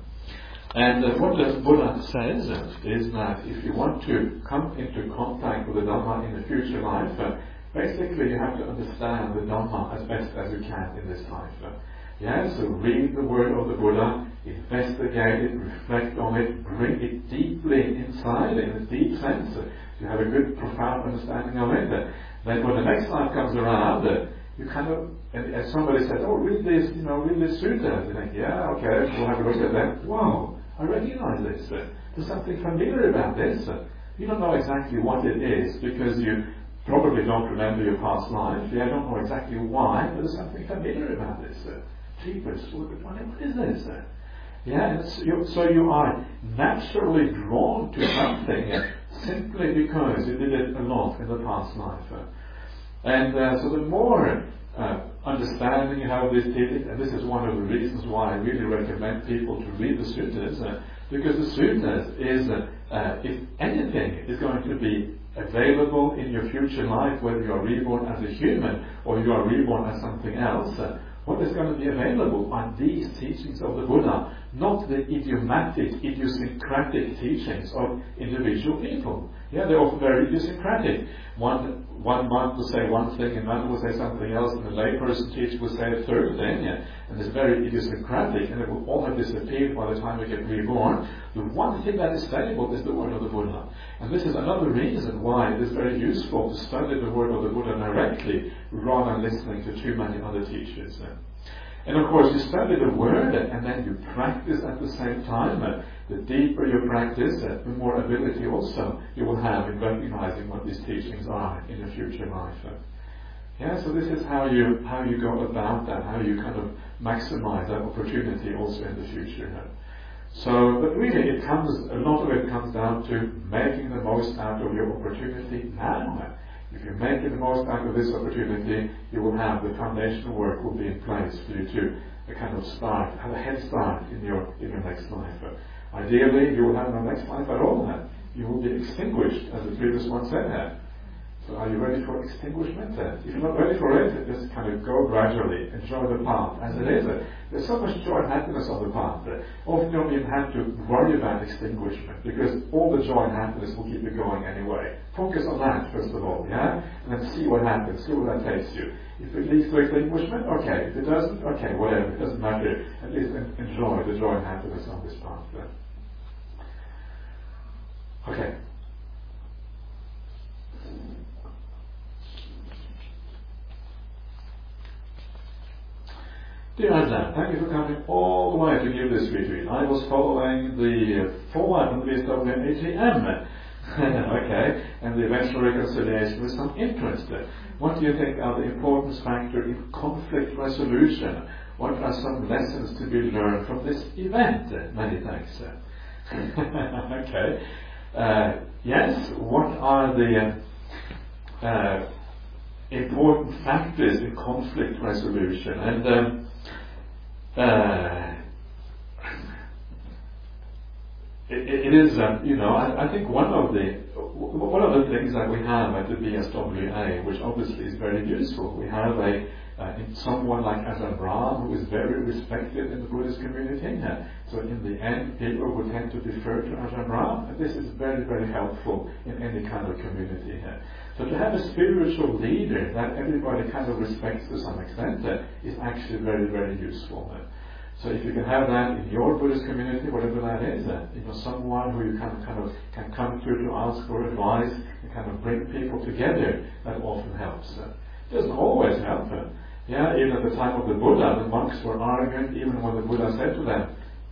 And uh, what the Buddha says uh, is that if you want to come into contact with the Dhamma in the future life, uh, basically you have to understand the Dhamma as best as you can in this life. Uh. Yeah, so read the word of the Buddha, investigate it, reflect on it, bring it deeply inside in a deep sense. Uh, you have a good, profound understanding of it. Uh, Then when the next life comes around, uh, you kind of, and, and somebody says, oh, read this, you know, read this sutta. You think, yeah, okay, we'll have a look at that. Wow, I recognize this. Uh, there's something familiar about this. Uh, you don't know exactly what it is because you probably don't remember your past life. You don't know exactly why, but there's something familiar about this. Uh, Jeepers, what, what is this? Uh, yeah, and so you, so you are naturally drawn to something. Uh, simply because you did it a lot in the past life. Uh, and uh, so the more uh, understanding you have of this teaching, and this is one of the reasons why I really recommend people to read the sutras, uh, because the sutras is, uh, uh, if anything, is going to be available in your future life, whether you are reborn as a human or you are reborn as something else. Uh, what is going to be available are these teachings of the Buddha, not the idiomatic, idiosyncratic teachings of individual people. Yeah, they're often very idiosyncratic. One one monk will say one thing, another will say something else, and the layperson teacher will say a third thing, yeah, and it's very idiosyncratic, and it will all have disappeared by the time we get reborn. The one thing that is stable is the word of the Buddha. And this is another reason why it is very useful to study the word of the Buddha directly, rather than listening to too many other teachers. Yeah. And of course, you study the word and then you practice at the same time. Uh, the deeper you practice, uh, the more ability also you will have in recognizing what these teachings are in your future life. Uh, yeah, so this is how you how you go about that, how you kind of maximize that opportunity also in the future. Uh. So, but really, it comes a lot of it comes down to making the most out of your opportunity now. Uh. If you're making the most out of this opportunity, you will have the foundational work will be in place for you to uh, kind of start, have a head start in your in your next life. Uh, ideally, you will have no next life at all. Uh, you will be extinguished, as the previous one said. Uh, so, are you ready for extinguishment? Uh, if you're not ready for it, just kind of go gradually, enjoy the path as it is. Uh, there's so much joy and happiness on the path. Uh, often you don't even have to worry about extinguishment because all the joy and happiness will keep you going anyway. Focus on that first of all, yeah? And then see what happens, see where that takes you. If it leads to extinguishment, okay. If it doesn't, okay, whatever, it doesn't matter. At least enjoy the joy and happiness on this path. Yeah? Okay. Dear Ajahn, thank you for coming all the way to give this retreat. I was following the forward on the V S W A T M. Okay, and the eventual reconciliation with some interest. What do you think are the importance factor in conflict resolution? What are some lessons to be learned from this event? Many thanks. Okay. Uh, yes, what are the uh, important factors in conflict resolution? And um, uh, It, it is, um, you know, I, I think one of the one of the things that we have at the B S W A, which obviously is very useful, we have a uh, in someone like Ajahn Brahm who is very respected in the Buddhist community. Uh, so in the end, people will tend to defer to Ajahn Brahm, and this is very, very helpful in any kind of community. Uh, so to have a spiritual leader that everybody kind of respects to some extent uh, is actually very, very useful. Uh, So if you can have that in your Buddhist community, whatever that is, uh, you know, someone who you can kind of can come to to ask for advice and kind of bring people together, that often helps. Uh, it doesn't always help. Uh, yeah, even at the time of the Buddha, the monks were arrogant, even when the Buddha said to them,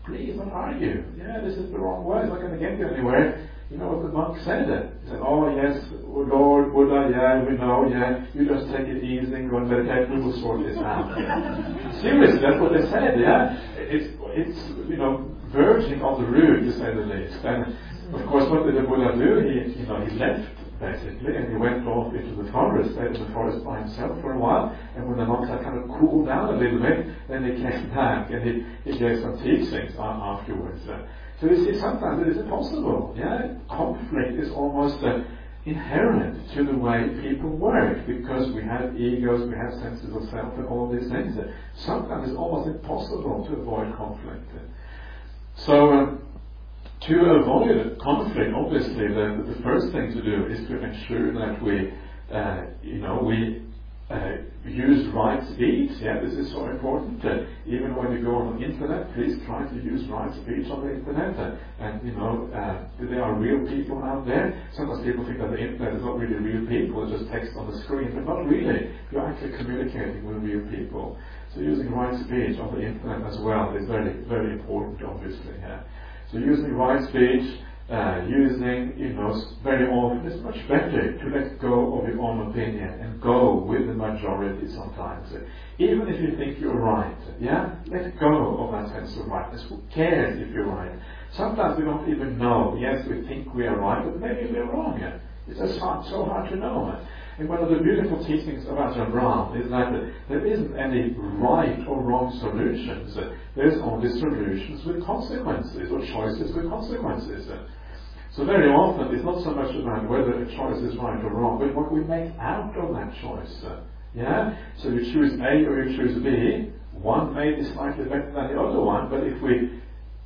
please don't argue. Yeah, this is the wrong way. It's not going to get you anywhere. You know what the monk said? He said, oh yes, Lord, Buddha, yeah, we know, yeah, you just take it easy and go and meditate, we will sort this out. Seriously, that's what they said, yeah? It's, it's, you know, verging on the rude, to say the least. And of course, what did the Buddha do? He, you know, he left, basically, and he went off into the forest, stayed in the forest by himself for a while, and when the monks had kind of cooled down a little bit, then he came back and he, he gave some teachings afterwards. Uh, So you see, sometimes it is impossible. Yeah, conflict is almost uh, inherent to the way people work because we have egos, we have senses of self, and all these things. Sometimes it's almost impossible to avoid conflict. So, um, to avoid conflict, obviously, the, the first thing to do is to ensure that we, uh, you know, we. Uh, use right speech. Yeah, this is so important. Uh, even when you go on the internet, please try to use right speech on the internet. Uh, and you know, uh, there are real people out there. Sometimes people think that the internet is not really real people; it's just text on the screen. But not really. You're actually communicating with real people. So using right speech on the internet as well is very, very important. Obviously, yeah. So using right speech. Uh, using, you know, very often it's much better to let go of your own opinion and go with the majority sometimes. Even if you think you're right, yeah, let go of that sense of rightness. Who cares if you're right? Sometimes we don't even know. Yes, we think we are right, but maybe we're wrong. Yeah? It's just hard, so hard to know. And one of the beautiful teachings of Ajahn Brahm is that there isn't any right or wrong solutions. There's only solutions with consequences, or choices with consequences. So very often it's not so much about whether a choice is right or wrong, but what we make out of that choice. Yeah? So you choose A or you choose B, one may be slightly better than the other one, but if we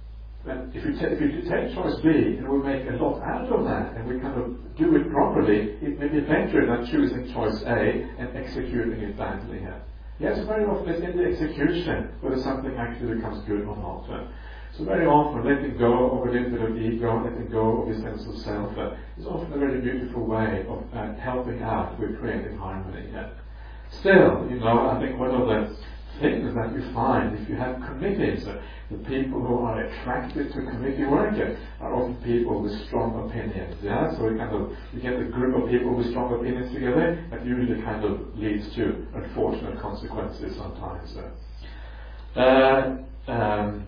if you, ta- if you take choice B and we make a lot out of that and we kind of do it properly, it may be better than choosing choice A and executing it badly. Yeah? Yes, very often it's in the execution whether something actually becomes good or not. So very often letting go of a little bit of ego, letting go of your sense of self uh, is often a very beautiful way of uh, helping out with creative harmony. Yeah. Still, you know, I think one of the things that you find if you have committees, uh, the people who are attracted to committee work uh, are often people with strong opinions. Yeah, so you kind of you get a group of people with strong opinions together, that usually kind of leads to unfortunate consequences sometimes. Uh, uh, um,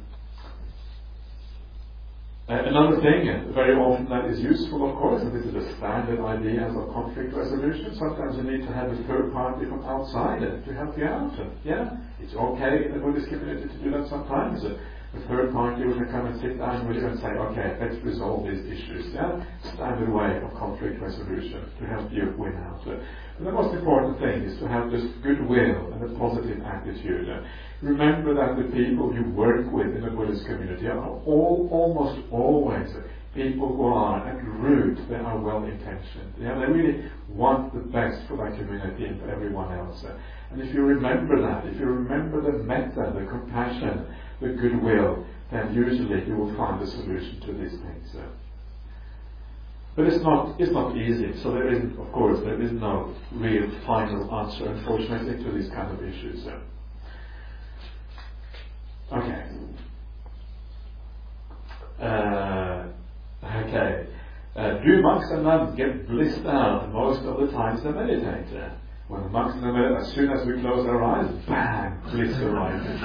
Uh, another thing, uh, very often that is useful, of course, and this is a standard idea of conflict resolution. Sometimes you need to have a third party from outside uh, to help you out. Uh, yeah, it's okay in the Buddhist community to do that sometimes. Uh, the third party will come and sit down with you and say, okay, let's resolve these issues. Yeah, standard way of conflict resolution to help you win out. Uh, and the most important thing is to have this goodwill and a positive attitude. Uh, Remember that the people you work with in the Buddhist community are all, almost always people who are at root, they are well-intentioned. Yeah, they really want the best for that community and for everyone else. And if you remember that, if you remember the metta, the compassion, the goodwill, then usually you will find a solution to these things. But it's not, it's not easy. So there isn't, of course, there is no real final answer, unfortunately, to these kind of issues. Okay. Uh, okay. Uh, do monks and nuns get blissed out most of the times they meditate? Uh, when the monks and the meditate, as soon as we close our eyes, bang, bliss arises.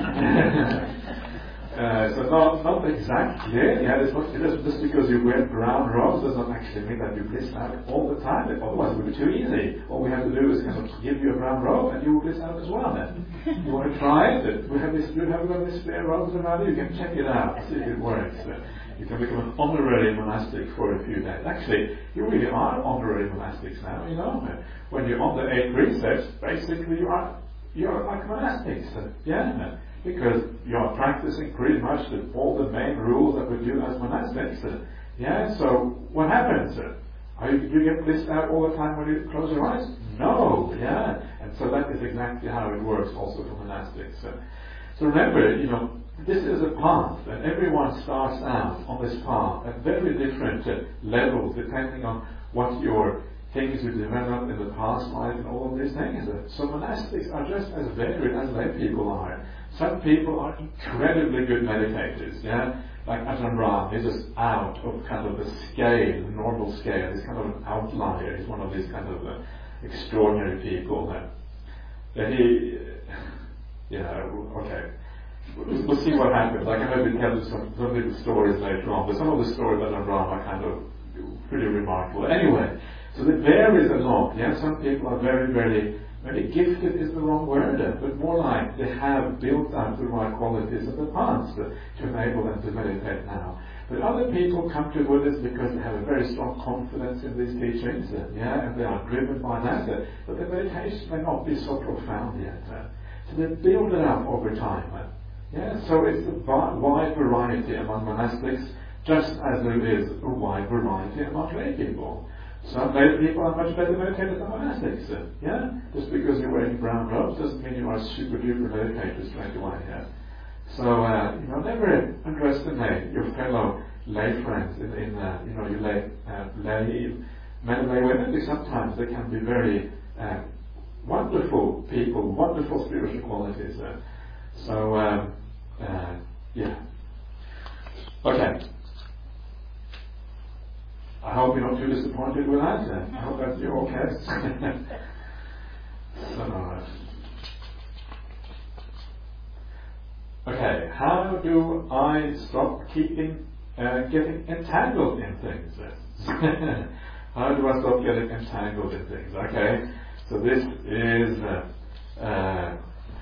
Uh, so not, not exactly. Yeah, it's not, it is just because you wear brown robes does not actually mean that you bliss out all the time. Otherwise it would be too easy. All we have to do is kind of give you a brown robe and you will bliss out as well then. You want to try it? We have this, we have got this spare robes around you. You can check it out, see if it works. Uh, you can become an honorary monastic for a few days. Actually, you really are honorary monastics now, you know. Uh, when you're on the eight precepts, basically you are, you're like monastics. Uh, yeah. Because you're practicing pretty much the, all the main rules that we do as monastics. Uh, yeah, so what happens? Uh, are you, do you get blissed out all the time when you close your eyes? No, yeah. And so that is exactly how it works also for monastics. Uh, so remember, you know, this is a path, and everyone starts out on this path at very different uh, levels depending on what your things you developed in the past life and all of these things. Uh, so monastics are just as varied as lay people are. Some people are incredibly good meditators, yeah? Like Ajahn Brahm, he's just out of kind of the scale, the normal scale. He's kind of an outlier. He's one of these kind of uh, extraordinary people. Uh, that he, yeah, okay. We'll, we'll see what happens. I can maybe tell you some, some little stories later on, but some of the stories of Ajahn Brahm are kind of pretty remarkable. Anyway, so it varies a lot. Yeah, some people are very, very Maybe gifted is the wrong word, but more like they have built up the right qualities of the past to enable them to meditate now. But other people come to Buddhists because they have a very strong confidence in these teachings, uh, yeah, and they are driven by that. Uh, but the meditation may not be so profound yet. Uh, so they build it up over time. Uh, yeah, so it's a vi- wide variety among monastics, just as there is a wide variety among lay people. Some lay people are much better meditators than monastics. Uh, yeah? Just because you're wearing brown robes doesn't mean you are super duper meditators straight away. Yeah? So, uh, you know, never underestimate your fellow lay friends in, in uh, you know, your lay, uh, lay men and lay women, because sometimes they can be very uh, wonderful people, wonderful spiritual qualities. Uh, so, um, uh, yeah. Okay. I hope you're not too disappointed with that. Uh, I hope that you're okay. So, uh, okay, how do I stop keeping uh, getting entangled in things? How do I stop getting entangled in things? Okay, so this is uh, uh,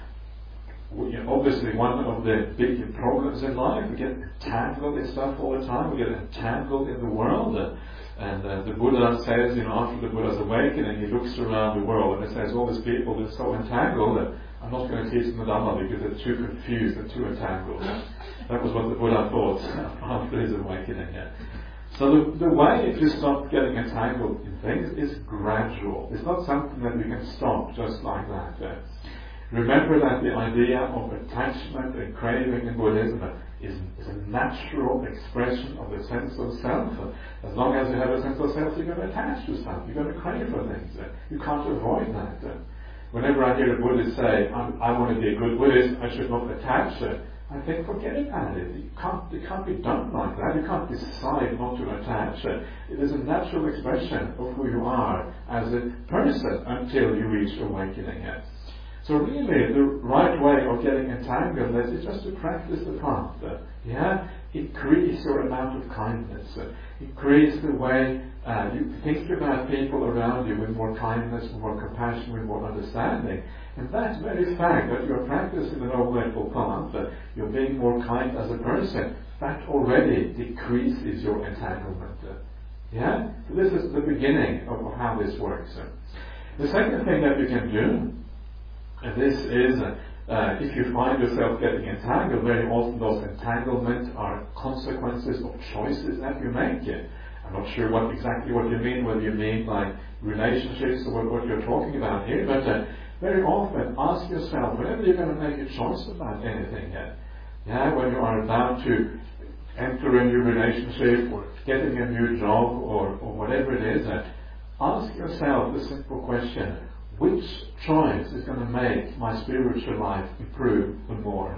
you know, obviously one of the big problems in life. We get entangled in stuff all the time. We get entangled in the world. Uh, and uh, the Buddha says, you know, after the Buddha's awakening, he looks around the world and he says, all these people are so entangled that I'm not going to teach them the Dhamma because they're too confused and too entangled. That was what the Buddha thought after his awakening. Yeah. So the, the way to stop getting entangled in things is gradual. It's not something that we can stop just like that. Yeah. Remember that the idea of attachment and craving in Buddhism is, is a natural expression of the sense of self. As long as you have a sense of self, you're going to attach to stuff. You're going to crave for things. You can't avoid that. Whenever I hear a Buddhist say, I want to be a good Buddhist, I should not attach, I think, forget about it. You can't, it can't be done like that. You can't decide not to attach. It is a natural expression of who you are as a person until you reach awakening. So really, the right way of getting entangled is just to practice the path. Yeah, increase your amount of kindness. Increase the way uh, you think about people around you with more kindness, with more compassion, with more understanding. And that very fact that you're practicing the Noble Eightfold Path, that you're being more kind as a person, that already decreases your entanglement. Yeah, so this is the beginning of, of how this works. The second thing that you can do. And this is, uh, if you find yourself getting entangled, very often those entanglements are consequences of choices that you make. I'm not sure what exactly what you mean, whether you mean like relationships or what, what you're talking about here, but uh, very often ask yourself, whenever you're going to make a choice about anything, uh, yeah, when you are about to enter a new relationship or getting a new job or, or whatever it is, uh, ask yourself the simple question, which choice is going to make my spiritual life improve the more?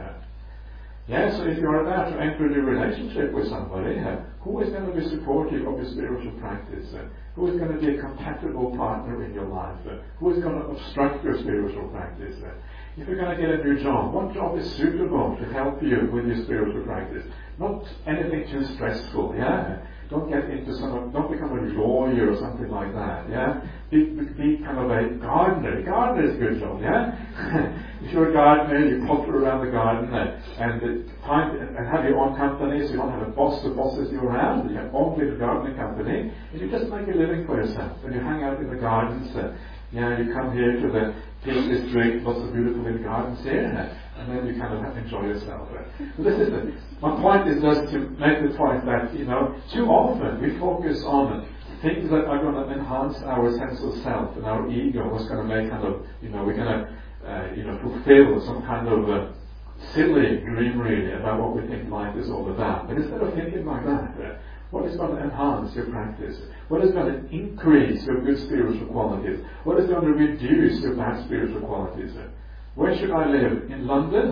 Yeah, so if you're about to enter a new relationship with somebody, who is going to be supportive of your spiritual practice? Who is going to be a compatible partner in your life? Who is going to obstruct your spiritual practice? If you're going to get a new job, what job is suitable to help you with your spiritual practice? Not anything too stressful, yeah? Don't get into some, don't become a lawyer or something like that, yeah? Be, be, be kind of a gardener. A gardener is a good job, yeah? If you're a gardener, you potter around the garden uh, and, uh, find, and have your own company, so you don't have a boss who bosses you around. You have only the gardening company, and you just make a living for yourself. And you hang out in the gardens, uh, yeah, you come here to the Peak District, lots of beautiful little gardens here, uh, and then you kind of enjoy yourself. Uh. So this is it. My point is just to make the point that, you know, too often we focus on things that are going to enhance our sense of self and our ego, what's going to make kind of, you know, we're going to, uh, you know, fulfill some kind of uh, silly dream really about what we think life is all about. But instead of thinking like that, uh, what is going to enhance your practice? What is going to increase your good spiritual qualities? What is going to reduce your bad spiritual qualities? Where should I live? In London?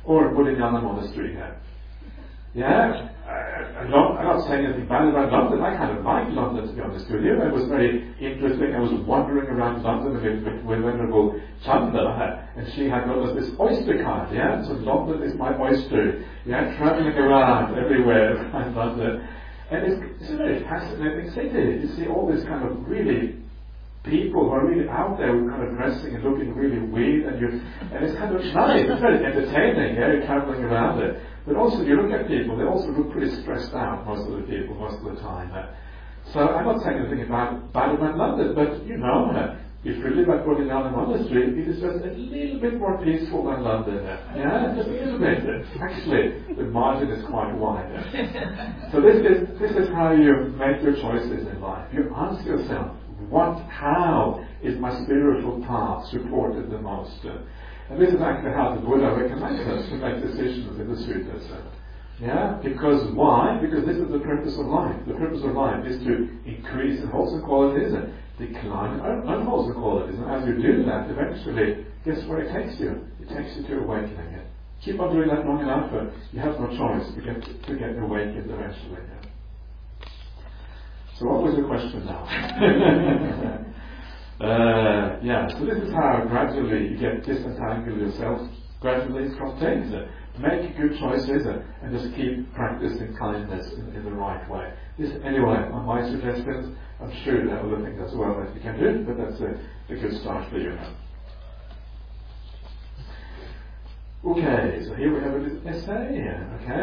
Or Bodhinyana Monastery here. Yeah, I, I'm, not, I'm not saying anything bad about London. I kind of like London, to be honest with you. It was very interesting. I was wandering around London with, with, with Venerable Chanda, and she had got us this oyster card, yeah? So London is my oyster, yeah? Travelling around everywhere around London. And it's, it's a very fascinating city. You see all this kind of really people who are really out there, who are kind of dressing and looking really weird, and you and it's kind of nice. It's very entertaining. Yeah, you're traveling around it. But also, you look at people; they also look pretty stressed out. Most of the people, most of the time. Uh, so I'm not saying anything about bad about London, but you know, uh, if you live at Bodhinyana Monastery, it is just a little bit more peaceful than London. Uh, yeah, just a little bit. Actually, the margin is quite wide. Uh. So this is this is how you make your choices in life. You ask yourself, what, how is my spiritual path supported the most? And this is actually how the Buddha recommends us to make decisions in the suttas. Yeah? Because why? Because this is the purpose of life. The purpose of life is to increase in wholesome qualities and decline in un- unwholesome qualities. And as you do that, eventually, guess where it takes you? It takes you to awakening it. Keep on doing that long enough, but you have no choice to get to get awakened eventually. Yeah? So what was the question now? uh, yeah, so this is how gradually you get disentangled yourself gradually from things. Uh, make good choices uh, and just keep practicing kindness in, in the right way. This, anyway, are my suggestions. I'm sure there are other things as well that you can do, but that's a, a good start for you now. Okay, so here we have a little essay.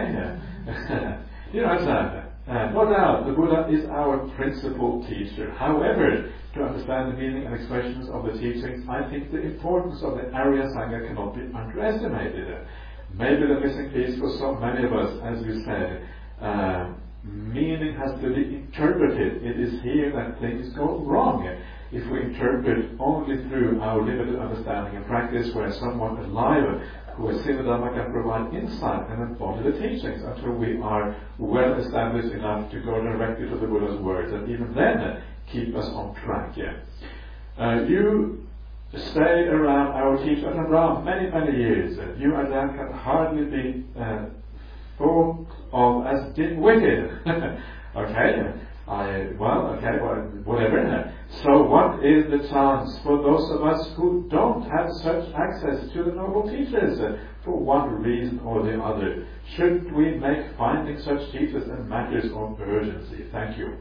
Okay, you know, that. Uh, no doubt, the Buddha is our principal teacher. However, to understand the meaning and expressions of the teachings, I think the importance of the Arya Sangha cannot be underestimated. Maybe the missing piece for so many of us, as you said, uh, meaning has to be interpreted. It is here that things go wrong. If we interpret only through our limited understanding and practice, where someone alive who is Siddhartha can provide insight and embody the teachings until we are well established enough to go directly to the Buddha's words, and even then uh, keep us on track. Yeah. Uh, you stayed around our teacher around many, many years. Uh, you and I can hardly be uh, thought of as dim-witted. Okay. I, well, okay, well, whatever. So what is the chance for those of us who don't have such access to the noble teachers uh, for one reason or the other? Should we make finding such teachers a matter of urgency? Thank you.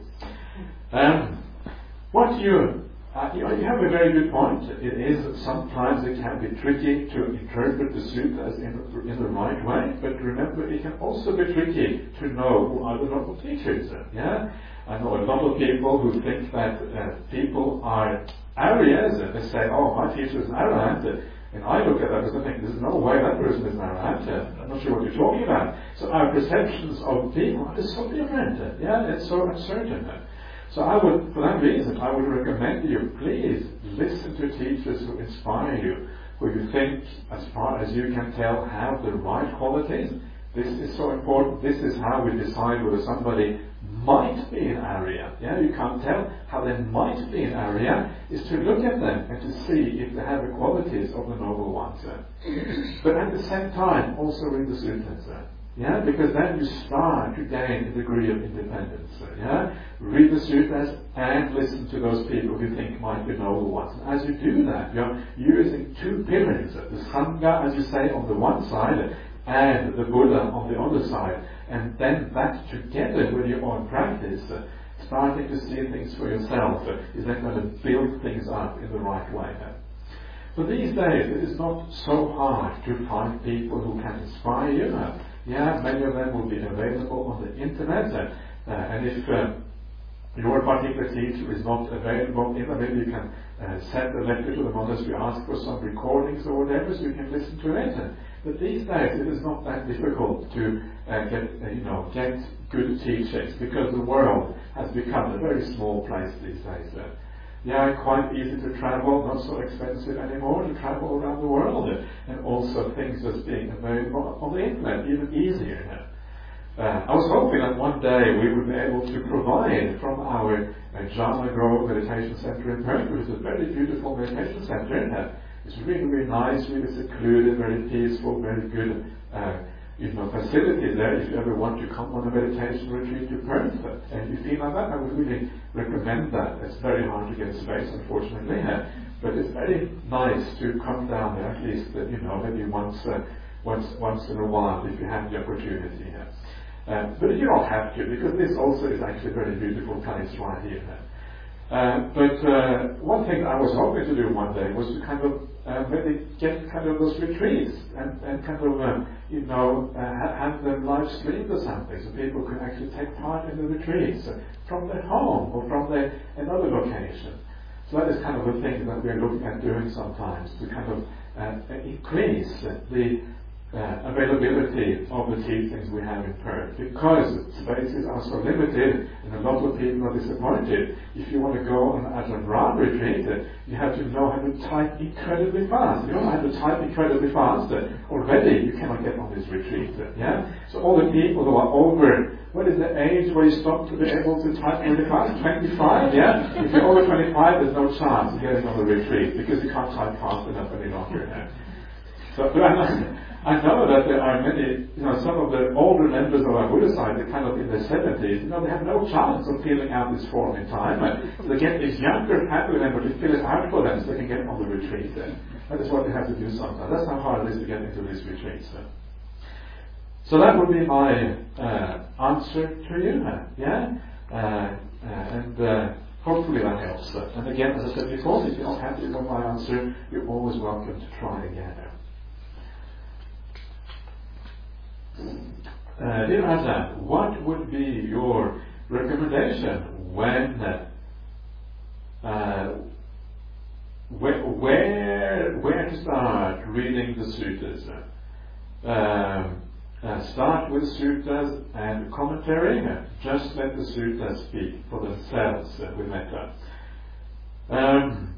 Um, what you, uh, you, you have a very good point. It is sometimes it can be tricky to interpret the suttas in, in the right way, but remember it can also be tricky to know who are the noble teachers. Uh, yeah. I know a lot of people who think that uh, people are Aryas, and they say, oh, my teacher is an Arahant, and I look at that and I think, there's no way that person is an Arahant, I'm not sure what you're talking about. So our perceptions of people is so different, yeah, it's so uncertain. So I would, for that reason, I would recommend you, please listen to teachers who inspire you, who you think, as far as you can tell, have the right qualities. This is so important. This is how we decide whether somebody might be an Arya. Yeah, you can't tell how they might be an Arya, is to look at them and to see if they have the qualities of the noble ones. But at the same time, also read the suttas. Yeah, because then you start to gain a degree of independence. Yeah, read the suttas and listen to those people you think might be noble ones. And as you do that, you're using two pillars: the Sangha, as you say, on the one side, and the Buddha on the other side. And then that together with your own practice, uh, starting to see things for yourself, uh, is then going to build things up in the right way. Uh. So these days it is not so hard to find people who can inspire you. Uh, yeah, many of them will be available on the internet. Uh, uh, and if uh, your particular teacher is not available, maybe you can uh, send a letter to the monastery, ask for some recordings or whatever, so you can listen to it. Uh, But these days it is not that difficult to uh, get, uh, you know, get good teachings, because the world has become a very small place these days. Uh, yeah, quite easy to travel, not so expensive anymore to travel around the world, uh, and also things just being available on the internet even easier. Uh, I was hoping that one day we would be able to provide from our uh, Jhana Grove Meditation Center in Perth, which is a very beautiful meditation center. Uh, It's really, really nice, really secluded, very peaceful, very good uh, you know, facilities there. If you ever want to come on a meditation retreat to Perth and you feel like that, I would really recommend that. It's very hard to get space, unfortunately, uh, but it's very nice to come down there at least, uh, you know, maybe once, uh, once, once in a while if you have the opportunity. Uh. Uh, but you don't have to, because this also is actually a very beautiful place right here. Uh. Uh, but uh, one thing I was hoping to do one day was to kind of uh, maybe get kind of those retreats and, and kind of, uh, you know, uh, ha- have them live streamed or something so people can actually take part in the retreats uh, from their home or from their, another location. So that is kind of the thing that we're looking at doing sometimes to kind of uh, increase uh, the Uh, availability of the teachings we have in Perth, because spaces are so limited and a lot of people are disappointed. If you want to go on an Ajahn Brahm retreat, uh, you have to know how to type incredibly fast. If you don't know how to type incredibly fast uh, already, you cannot get on this retreat. Uh, yeah. So all the people who are over, what is the age where you stop to be able to type really fast? twenty-five. Yeah. If you're over twenty-five, there's no chance of getting on the retreat because you can't type fast enough any longer. Yeah. So, but I'm I know that there are many, you know, some of the older members of our Buddha side, they're kind of in their seventies, you know, they have no chance of filling out this form in time. So they get this younger family member to fill it out for them so they can get on the retreat. That is what they have to do sometimes. That's how hard it is to get into these retreats. So that would be my uh, answer to you. Yeah? Uh, uh, and uh, hopefully that helps. And again, as I said before, if you're not happy with my answer, you're always welcome to try again. Uh, dear Ajahn, what would be your recommendation when, uh, where, where, where to start reading the suttas? Um, uh, start with suttas and commentary. Just let the suttas speak for themselves uh, with metta. Um,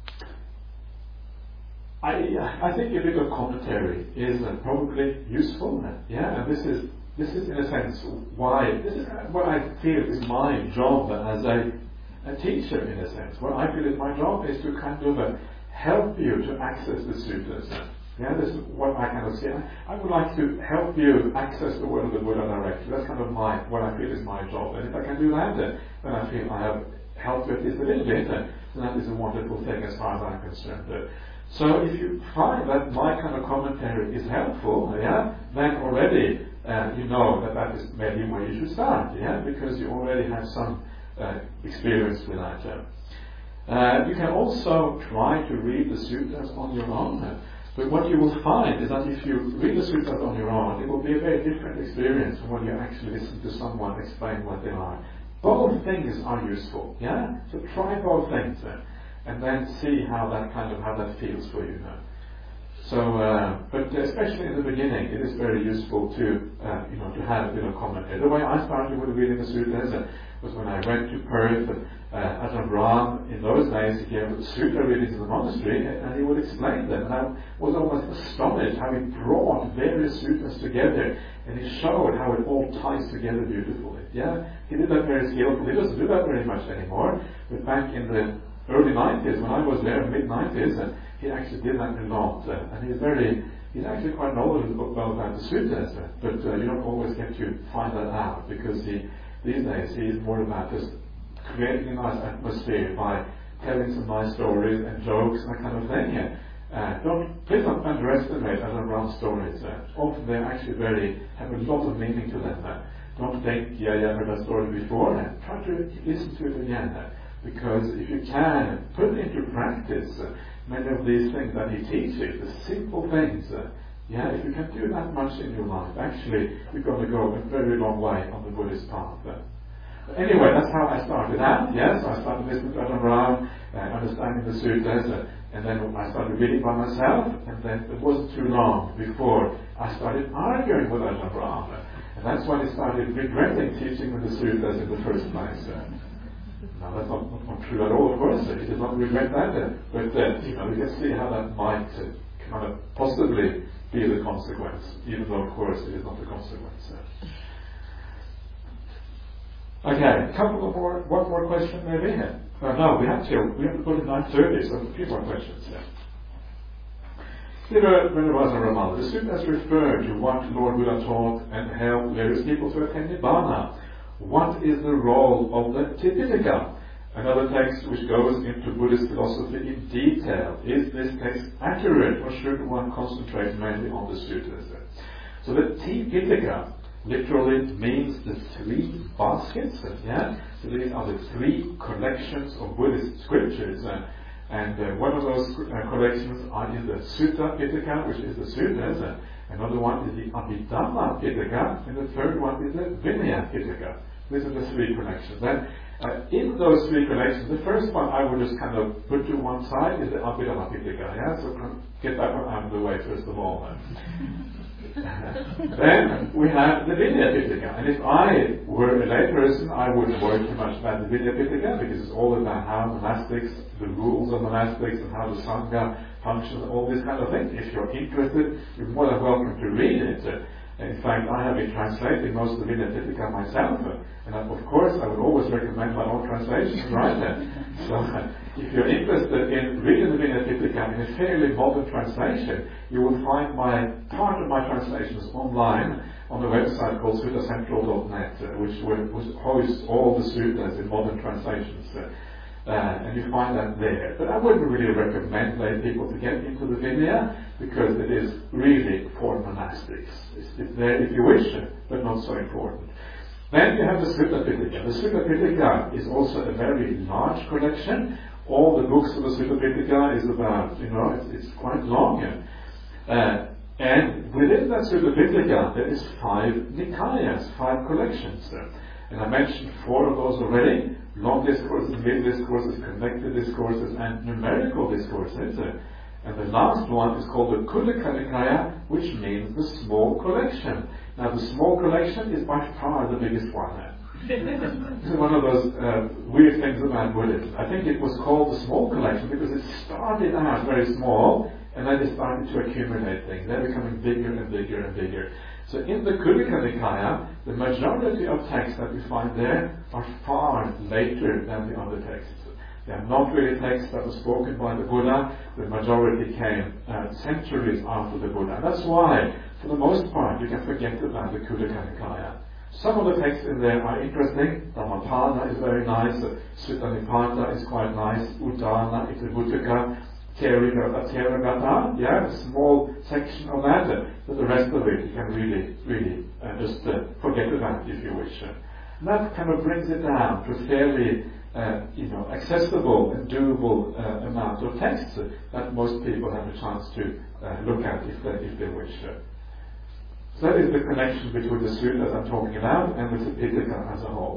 I, I think a bit of commentary is uh, probably useful. Uh, yeah, and this is this is in a sense why this is what I feel is my job as a, a teacher. In a sense, what I feel is my job is to kind of uh, help you to access the suttas. Uh, yeah, this is what I kind of see. I, I would like to help you access the word of the Buddha directly. That's kind of my what I feel is my job. And if I can do that, uh, then I feel I have helped you at least a little bit. Uh, so that is a wonderful thing as far as I'm concerned. Uh, So if you find that my kind of commentary is helpful, yeah, then already uh, you know that that is maybe where you should start, yeah, because you already have some uh, experience with that. Yeah. Uh, you can also try to read the suttas on your own, uh, but what you will find is that if you read the suttas on your own, it will be a very different experience from when you actually listen to someone explain what they are. Both things are useful, yeah. So try both things. Uh, and then see how that kind of how that feels for you. Now. So, uh, but especially in the beginning, it is very useful to uh, you know to have a bit of commentary. The way I started with reading the suttas uh, was when I went to Perth. Uh, Ajahn Brahm, in those days, he gave sutta readings in the monastery, and, and he would explain them. And I was almost astonished how he brought various suttas together, and he showed how it all ties together beautifully. Yeah, he did that very skillfully. He doesn't do that very much anymore. But back in the early nineties, when I was there, mid nineties, and he actually did that a lot. Uh, and he's very, he's actually quite knowledgeable about the suttas, uh, but uh, you don't always get to find that out because he, these days he's more about just creating a nice atmosphere by telling some nice stories and jokes and that kind of thing. Uh, don't please don't underestimate Ajahn Brahm's stories. Uh, often they're actually very have a lot of meaning to them. Uh, don't think, yeah, yeah, I heard that story before. Uh, try to listen to it again. Uh, Because if you can put into practice uh, many of these things that he teaches, the simple things, uh, yeah, if you can do that much in your life, actually you're going to go a very long way on the Buddhist path. Uh. Anyway, that's how I started out. Yes, I started listening to Ajahn Brahm, uh, understanding the suttas, uh, and then I started reading by myself, and then it wasn't too long before I started arguing with Ajahn Brahm, uh, and that's when I started regretting teaching with the suttas in the first place. Uh. Now that's not, not, not true at all, of course. He does not regret that, uh, but uh, you know, we can see how that might uh, kind of possibly be the consequence, even though, of course, it is not the consequence. Uh. Okay, a couple of more, one more question maybe. Uh, no, we have to. We have to go to nine thirty, so a few more questions. Yeah. Dear Venerable Ramana, the suttas refer to what Lord Buddha taught and helped various people to attain Nibbana. What is the role of the Tipitaka? Another text which goes into Buddhist philosophy in detail. Is this text accurate, or should one concentrate mainly on the suttas? So the Tipitaka literally means the three baskets. Yeah? So these are the three collections of Buddhist scriptures. Uh, and uh, one of those uh, collections are, is the Sutta Pitaka, which is the suttas. Uh, another one is the Abhidhamma Pitaka, and the third one is the Vinaya Pitaka. These are the three collections. Then, uh, in those three collections, the first one I would just kind of put to one side is the Abhidhamma Pitaka. Yeah? So get that one out of the way first of all. Then we have the Vinaya Pitaka, and if I were a layperson, I wouldn't worry too much about the Vinaya Pitaka, because it's all about how monastics, the rules of monastics, and how the Sangha functions, all this kind of thing. If you're interested, you're more than welcome to read it. Uh, in fact, I have been translating most of the Vinaya Pitaka myself, uh, and I, of course I would always recommend my own translations, right? Uh, so uh, if you're interested in reading the Vinaya Pitaka in a fairly modern translation, you will find my part of my translations online on a website called sutta central dot net, uh, which, which hosts all the suttas in modern translations. Uh, Uh, and you find that there. But I wouldn't really recommend lay people to get into the Vinaya, because it is really for monastics. It's, it's there if you wish, but not so important. Then you have the Sutta Pitaka. The Sutta Pitaka is also a very large collection. All the books of the Sutta Pitaka is about, you know, it's, it's quite long. Uh, and within that Sutta Pitaka, there is five Nikayas, five collections. And I mentioned four of those already. Long discourses, mid discourses, connected discourses, and numerical discourses. Uh, and the last one is called the Khuddaka Nikaya, which means the small collection. Now, the small collection is by far the biggest one. Uh. This is one of those uh, weird things about Buddhism. I think it was called the small collection because it started out very small, and then it started to accumulate things. They're becoming bigger and bigger and bigger. So in the Khuddaka Nikaya, the majority of texts that we find there are far later than the other texts. They are not really texts that were spoken by the Buddha. The majority came uh, centuries after the Buddha. That's why, for the most part, you can forget about the Khuddaka Nikaya. Some of the texts in there are interesting. Dhammapada is very nice. Sutta Nipata is quite nice. Uddana, Itivuttaka, Theragata, yeah, a small section of that, uh, but the rest of it you can really, really uh, just uh, forget about if you wish. Uh, and that kind of brings it down to a fairly, uh, you know, accessible and doable uh, amount of texts uh, that most people have a chance to uh, look at if they, if they wish. Uh. So that is the connection between the suttas I'm talking about and the Pitaka as a whole.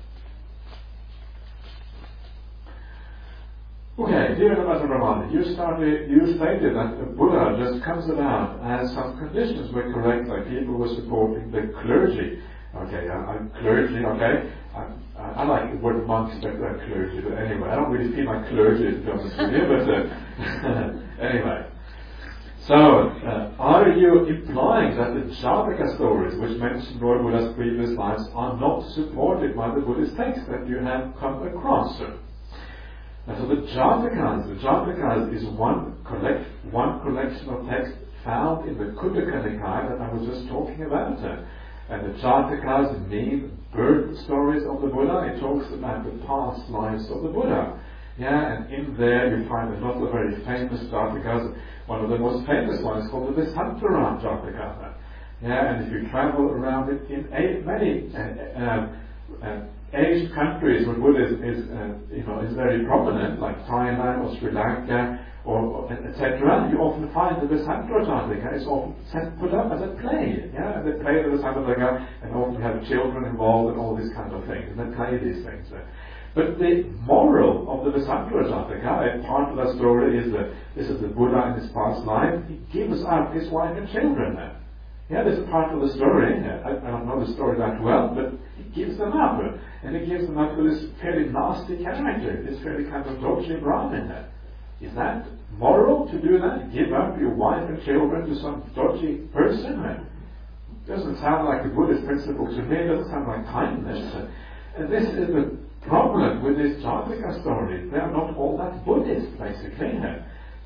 Okay, dear Venerable Ramana, you started, you stated that the Buddha just comes about as some conditions were correct, like people were supporting the clergy. Okay, I, I'm clergy, okay. I, I, I like the word monks better than clergy, but anyway, I don't really feel like clergy to be honest with you, but uh, anyway. So, uh, are you implying that the Jataka stories, which mention Lord Buddha's previous lives, are not supported by the Buddhist text that you have come across? And so the Jatakas, the Jatakas is one collect, one collection of text found in the Khuddaka Nikaya that I was just talking about. And the Jatakas mean birth stories of the Buddha. It talks about the past lives of the Buddha. Yeah, and in there you find a lot of very famous Jatakas. One of the most famous ones is called the Vesantara Jataka. Yeah, and if you travel around it in eight, many uh, uh, uh, Asian countries where Buddhism is, uh, you know, is very prominent, like Thailand or Sri Lanka, or, or et cetera, you often find the Vesantara Jataka is often set, put up as a play. Yeah, and they play the Vesantara and often have children involved and all these kind of things, and they play these things. Uh. But the moral of the Vesantara Jataka, and part of that story is that this is the Buddha in his past life. He gives up his wife and children. Uh. Yeah, there's a part of the story. I, I don't know the story that well, but he gives them up. And he gives them up to this fairly nasty character, this fairly kind of dodgy Brahmin. Is that moral to do that? Give up your wife and children to some dodgy person? It doesn't sound like a Buddhist principle to me. It doesn't sound like kindness. And this is the problem with this Jataka story. They are not all that Buddhist, basically.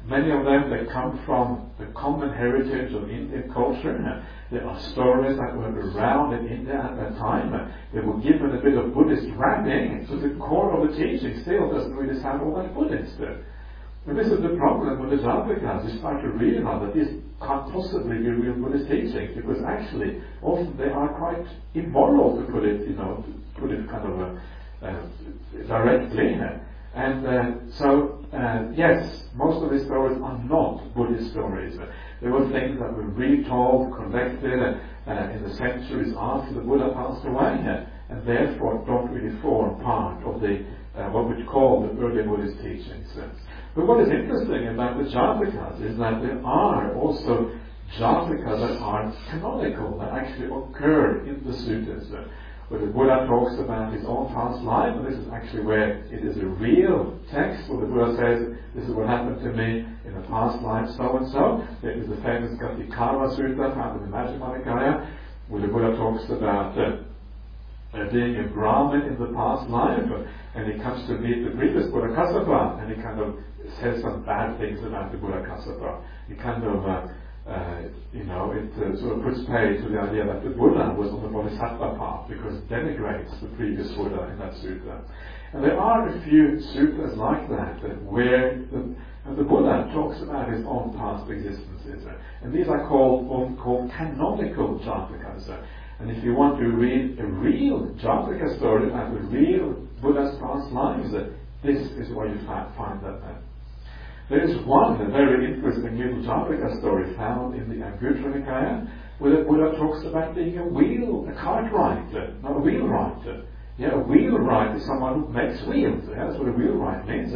Many of them, they come from the common heritage of Indian culture. Uh, there are stories that were around in India at that time. Uh, they were given a bit of Buddhist wrapping, so the core of the teaching still doesn't really sound all that Buddhist. Uh, and this is the problem with the Jatakas. You start to realize that these can't possibly be real Buddhist teachings, because actually often they are quite immoral, to put it, you know, to put it kind of uh, uh, directly. Uh, And uh, so, uh, yes, most of these stories are not Buddhist stories. Uh, they were things that were retold, collected uh, uh, in the centuries after the Buddha passed away, uh, and therefore don't really form part of the uh, what we call the early Buddhist teachings. Uh, but what is interesting about the Jatakas is that there are also Jatakas that are canonical, that actually occur in the suttas. Uh, where the Buddha talks about his own past life, and this is actually where it is a real text, where the Buddha says, this is what happened to me in the past life, so and so. There is the famous Gatikarma Sutta found in the Majjhima Nikaya, where the Buddha talks about uh, uh, being a Brahmin in the past life, and he comes to meet the previous Buddha Kassapa, and he kind of says some bad things about the Buddha Kassapa. He kind of uh, Uh, you know, it uh, sort of puts pay to the idea that the Buddha was on the Bodhisattva path, because it denigrates the previous Buddha in that sutta. And there are a few suttas like that, uh, where the, and the Buddha talks about his own past existences. Uh, and these are called, often called canonical Jatakas. Uh, and if you want to read a real Jataka story about the real Buddha's past lives, uh, this is where you find, find that. Uh, There is one very interesting little Jataka story found in the Anguttara Nikaya, where the Buddha talks about being a wheel, a cartwright, not a wheelwright. Yeah, a wheelwright is someone who makes wheels. Yeah, that's what a wheelwright means.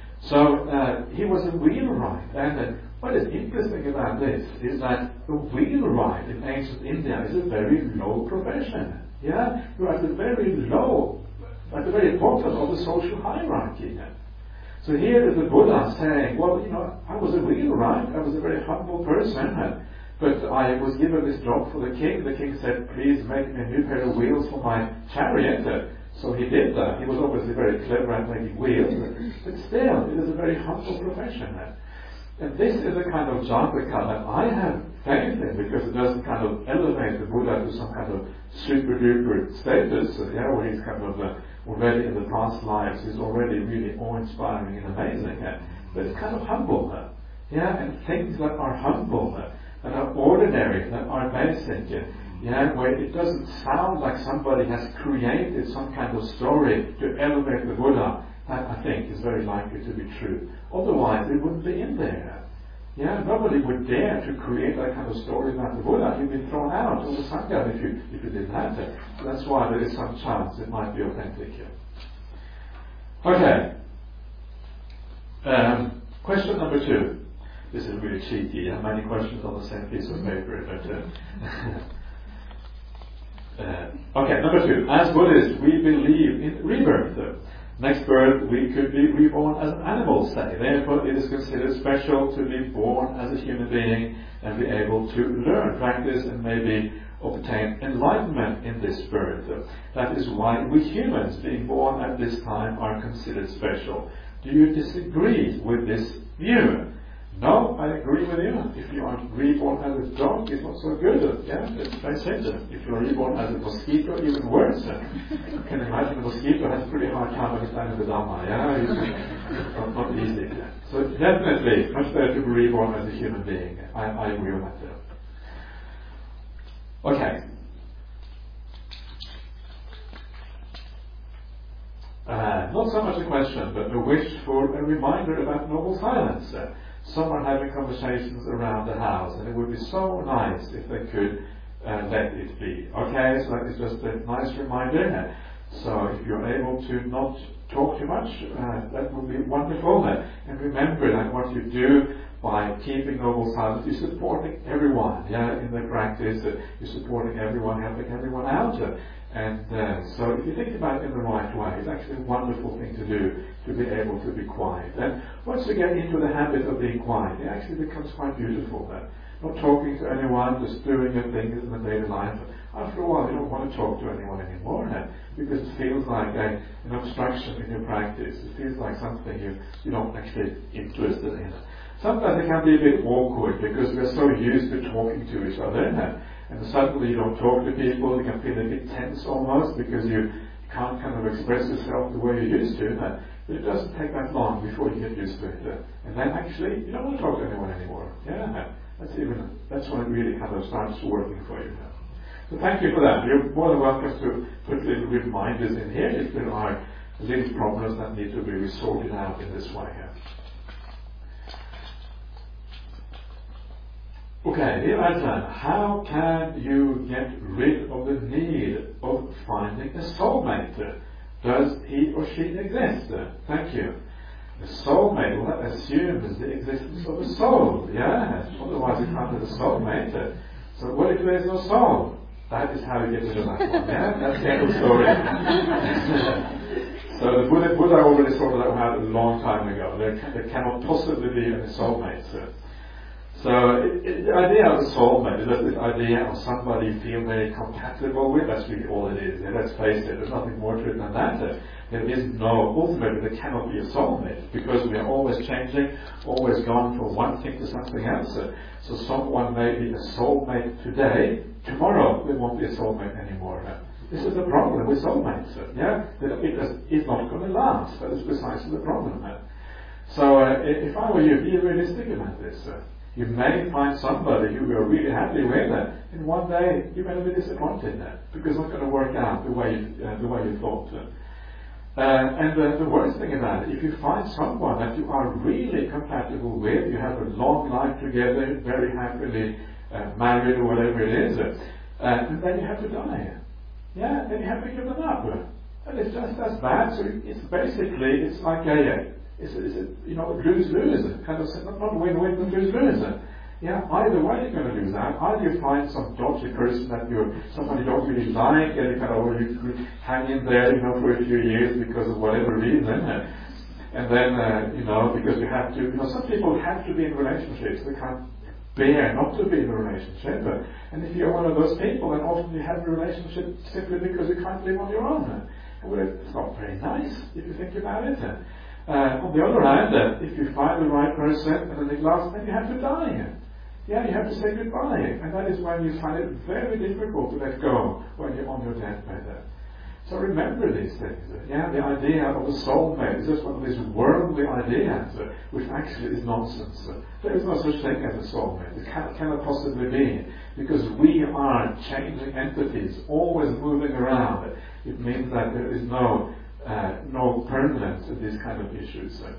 So uh, he was a wheelwright, and uh, what is interesting about this is that a wheelwright in ancient India is a very low profession. Yeah, you're at the very low, at the very bottom of the social hierarchy. So here is the Buddha saying, well, you know, I was a wheelwright, I was a very humble person, but I was given this job for the king. The king said, please make me a new pair of wheels for my chariot. So he did that. He was obviously very clever at making wheels, but still, it is a very humble profession. And this is the kind of Jataka that I have faith in, because it doesn't kind of elevate the Buddha to some kind of super duper status, yeah, where he's kind of uh, already in the past lives, he's already really awe-inspiring and amazing. Uh, but it's kind of humble. Uh, yeah, and things that are humble, uh, that are ordinary, that are basic, uh, yeah, where it doesn't sound like somebody has created some kind of story to elevate the Buddha, that I think is very likely to be true. Otherwise, it wouldn't be in there. Yeah, nobody would dare to create that kind of story about the Buddha. He'd be thrown out of the Sangha if you, if you did that. So that's why there is some chance it might be authentic here. Okay. Um, question number two. This is really cheeky. I have many questions on the same piece of paper. But, uh, uh, okay, number two. As Buddhists, we believe in rebirth. Next birth, we could be reborn as an animal, say. Therefore, it is considered special to be born as a human being and be able to learn, practice, and maybe obtain enlightenment in this birth. That is why we humans, being born at this time, are considered special. Do you disagree with this view? No, I agree with you. If you are reborn as a dog, it's not so good. Yeah, it's very simple. If you are reborn as a mosquito, even worse. You can imagine a mosquito has a pretty hard time understanding the Dhamma. Yeah, it's not, not easy. So definitely, much better to be reborn as a human being. I, I agree with that too. Okay. Uh, not so much a question, but a wish for a reminder about noble silence. Uh, Some are having conversations around the house, and it would be so nice if they could uh, let it be. Okay, so that is just a nice reminder. So if you're able to not talk too much, uh, that would be wonderful. And remember that what you do by keeping noble silence, you're supporting everyone. Yeah, in the practice, uh, you're supporting everyone, helping everyone out. Uh, And uh, so if you think about it in the right way, it's actually a wonderful thing to do, to be able to be quiet. And once you get into the habit of being quiet, it actually becomes quite beautiful. Uh, not talking to anyone, just doing your things in the daily life. After a while, you don't want to talk to anyone anymore, uh, because it feels like a, an obstruction in your practice. It feels like something you, you don't actually interested in. Sometimes it can be a bit awkward because we're so used to talking to each other, and, and suddenly you don't talk to people. You can feel a bit tense almost because you can't kind of express yourself the way you used to. But it doesn't take that long before you get used to it, and then actually you don't want to talk to anyone anymore. Yeah, that's even that's when it really kind of starts working for you. So thank you for that. You're more than welcome to put little reminders in here if there are little problems that need to be sorted out in this way here. Okay, dear Aslan, how can you get rid of the need of finding a soulmate? Does he or she exist? Thank you. The soulmate, well, that assumes the existence of a soul, yeah? Otherwise it can't be a soulmate. So what if there is no soul? That is how you get rid of that one, yeah? That's the end of the story. So the Buddha, Buddha already sorted that out a long time ago. There, there cannot possibly be any soulmates. So it, it, the idea of a soulmate is just this idea of somebody you feel very compatible with. That's really all it is. And let's face it, there's nothing more to it than that. There is no, ultimately there cannot be a soulmate because we are always changing, always going from one thing to something else. So someone may be a soulmate today, tomorrow they won't be a soulmate anymore. This is the problem with soulmates. Yeah, it is not going to last. That is precisely the problem. So uh, if I were you, be realistic about this. You may find somebody who you're really happy with, and one day you're going to be disappointed because it's not going to work out the way you, uh, the way you thought. Uh, and uh, the worst thing about it, if you find someone that you are really compatible with, you have a long life together, very happily uh, married or whatever it is, uh, and then you have to die. Yeah, then you have to give them up. And it's just as bad. So it's basically, it's like a, it's, it's a, you know, lose-lose, kind of, not win-win, but lose-lose. Yeah, either way you're going to lose out. Either you find some dodgy person that you, somebody you don't really like, and you kind of you hang in there, you know, for a few years because of whatever reason. And then, uh, you know, because you have to, you know, some people have to be in relationships. They can't bear not to be in a relationship. And if you're one of those people, then often you have a relationship simply because you can't live on your own. Well, it's not very nice if you think about it. Uh, on the other hand, uh, if you find the right person and then it lasts, then you have to die. Yeah, you have to say goodbye. And that is when you find it very difficult to let go when you're on your deathbed. So remember these things. Yeah, the idea of a soulmate is just one of these worldly ideas, uh, which actually is nonsense. Uh, there is no such thing as a soulmate. It can, cannot possibly be, because we are changing entities, always moving around. It means that there is no uh, no permanence to these kind of issues. Uh,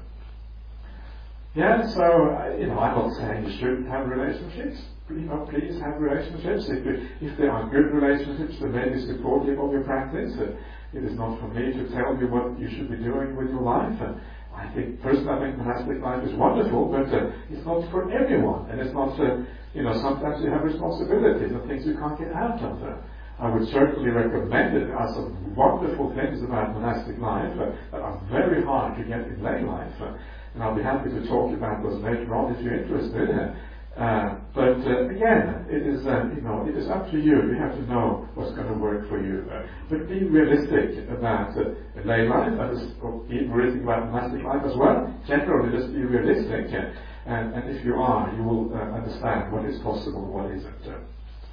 yeah, so uh, you know, I'm not saying you shouldn't have relationships. You know, please have relationships. If, you, if they are good relationships, they may be supportive of your practice. Uh, it is not for me to tell you what you should be doing with your life. Uh, I think, personally, I think monastic life is wonderful, but uh, it's not for everyone. And it's not, uh, you know, sometimes you have responsibilities and things you can't get out of. Uh, I would certainly recommend it. There are some wonderful things about monastic life uh, that are very hard to get in lay life. Uh, and I'll be happy to talk about those later on if you're interested. Uh, Uh, but uh, again, it is uh, you know it is up to you. You have to know what's going to work for you. Uh, but be realistic about uh, lay life, and be realistic about monastic life as well. Generally, just be realistic, uh, and, and if you are, you will uh, understand what is possible, what isn't. Uh.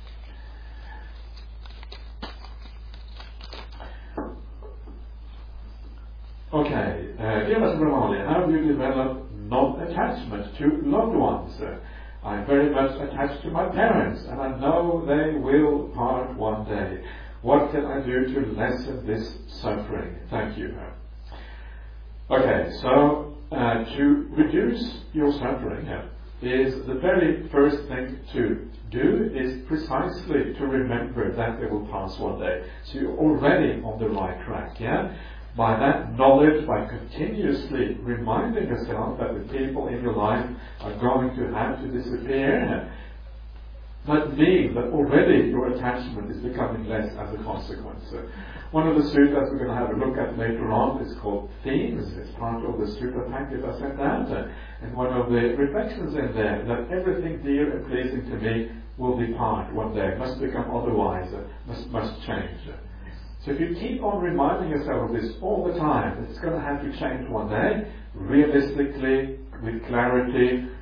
Okay, uh, dear Mister Brahmali, how do you develop non-attachment to loved ones? Uh, I'm very much attached to my parents, and I know they will part one day. What can I do to lessen this suffering? Thank you. Okay, so uh, to reduce your suffering uh, is the very first thing to do is precisely to remember that they will pass one day. So you're already on the right track, yeah? By that knowledge, by continuously reminding yourself that the people in your life are going to have to disappear, that means that already your attachment is becoming less as a consequence. One of the sutras we're going to have a look at later on is called Themes. It's part of the sutra packet I sent out. And one of the reflections in there, that everything dear and pleasing to me will depart one day, must become otherwise, must, must change. So if you keep on reminding yourself of this all the time, that it's going to have to change one day, realistically, with clarity,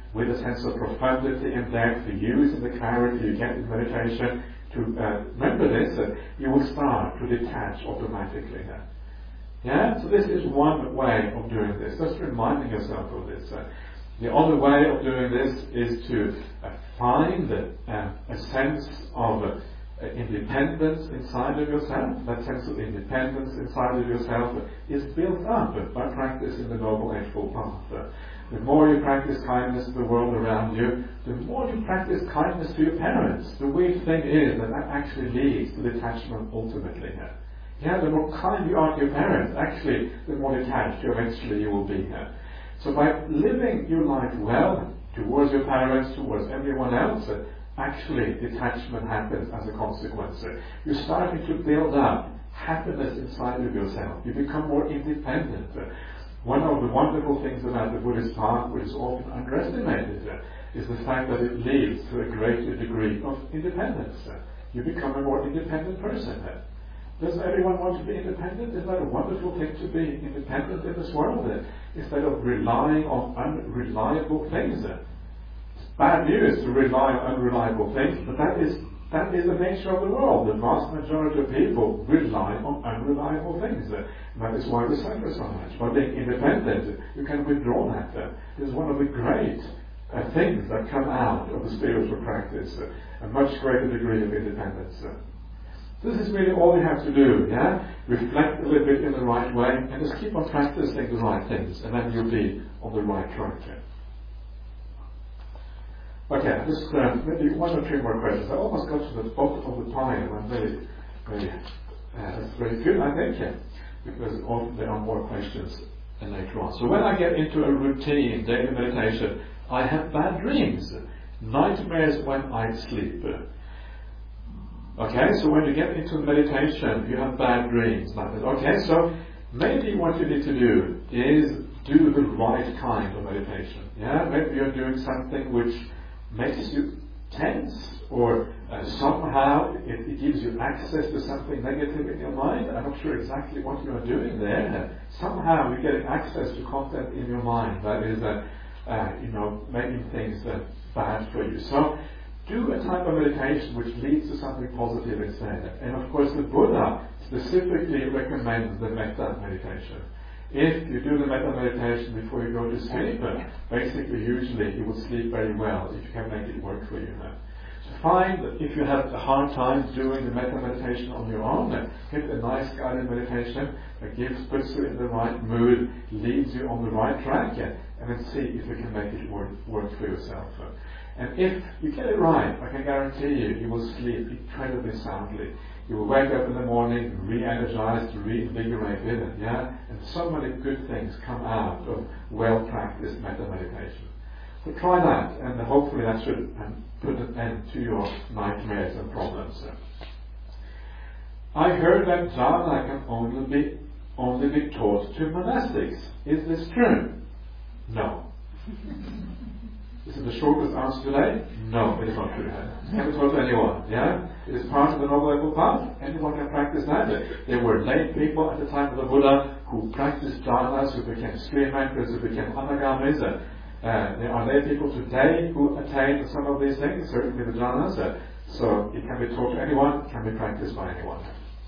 with a sense of profundity and depth, using the clarity you get in meditation to uh, remember this, uh, you will start to detach automatically. Uh. Yeah? So this is one way of doing this, just reminding yourself of this. Uh, the other way of doing this is to uh, find uh, a sense of uh, Uh, independence inside of yourself. That sense of independence inside of yourself is built up by practicing the Noble Eightfold Path. Uh, the more you practice kindness to the world around you, the more you practice kindness to your parents. The weird thing is that that actually leads to detachment ultimately. Uh, yeah, the more kind you are to your parents, actually, the more detached you eventually you will be. Uh, so by living your life well towards your parents, towards everyone else, uh, actually detachment happens as a consequence. You're starting to build up happiness inside of yourself. You become more independent. One of the wonderful things about the Buddhist path, which is often underestimated, is the fact that it leads to a greater degree of independence. You become a more independent person. Does everyone want to be independent? Isn't that a wonderful thing to be independent in this world? Instead of relying on unreliable things. Bad news to rely on unreliable things, but that is that is the nature of the world. The vast majority of people rely on unreliable things. And that is why we suffer so much. By being independent, you can withdraw that. It is one of the great uh, things that come out of the spiritual practice, uh, a much greater degree of independence. This is really all you have to do, yeah? Reflect a little bit in the right way, and just keep on practicing the right things, and then you'll be on the right track. Okay, just uh, maybe one or two more questions. I almost got to the bottom of the pile. I'm very, very, uh, that's very good, I think, yeah, because often there are more questions later on. So when I get into a routine daily meditation, I have bad dreams, nightmares when I sleep. Okay, so when you get into meditation, you have bad dreams. Okay, so maybe what you need to do is do the right kind of meditation. Yeah, maybe you're doing something which makes you tense, or uh, somehow it, it gives you access to something negative in your mind. I'm not sure exactly what you are doing there. Somehow you're getting access to content in your mind that is, uh, uh, you know, making things uh, bad for you. So do a type of meditation which leads to something positive instead. And of course, the Buddha specifically recommends the metta meditation. If you do the metta meditation before you go to sleep, basically usually you will sleep very well if you can make it work for you. So find that if you have a hard time doing the metta meditation on your own, get a nice guided meditation that gives, puts you in the right mood, leads you on the right track, and then see if you can make it work, work for yourself. And if you get it right, I can guarantee you, you will sleep incredibly soundly. You will wake up in the morning re-energized, reinvigorated, yeah? And so many good things come out of well-practiced metta meditation. So try that, and hopefully that should um, put an end to your nightmares and problems. I heard that jhana can only be, only be taught to monastics. Is this true? No. Is it the shortest answer today? No, it is not true. It can be taught to anyone. Yeah? It is part of the Noble Eightfold Path. Anyone can practice that. There were lay people at the time of the Buddha who practiced jhanas, who became stream anchors, who became anagamis. Uh, there are lay people today who attain some of these things, certainly the jhanas. Uh, so it can be taught to anyone, it can be practiced by anyone.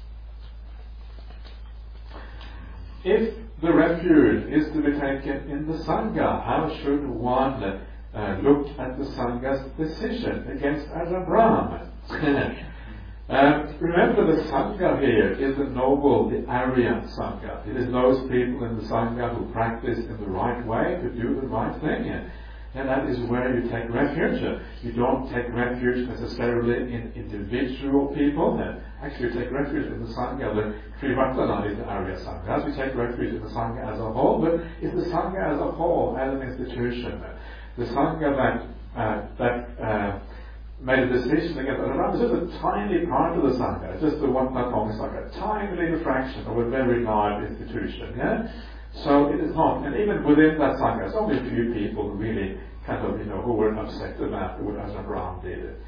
If the refuge is to be taken in the Sangha, how should one Uh, look at the Sangha's decision against Ajahn Brahm? um, remember, the Sangha here is the noble, the Aryan Sangha. It is those people in the Sangha who practice in the right way, to do the right thing. And that is where you take refuge. You don't take refuge necessarily in individual people. Actually, you take refuge in the Sangha. The Trivatana is the Arya Sangha. We take refuge in the Sangha as a whole, but it's the Sangha as a whole, as an institution. The Sangha that, uh, that uh, made a decision against Ajahn Brahm is just a tiny part of the Sangha. It's just the one Platonic Sangha, a tiny little fraction of a very large institution. Yeah? So it is not, and even within that Sangha, it's only a few people really kind of, you know, who were upset about what Ajahn Brahm did.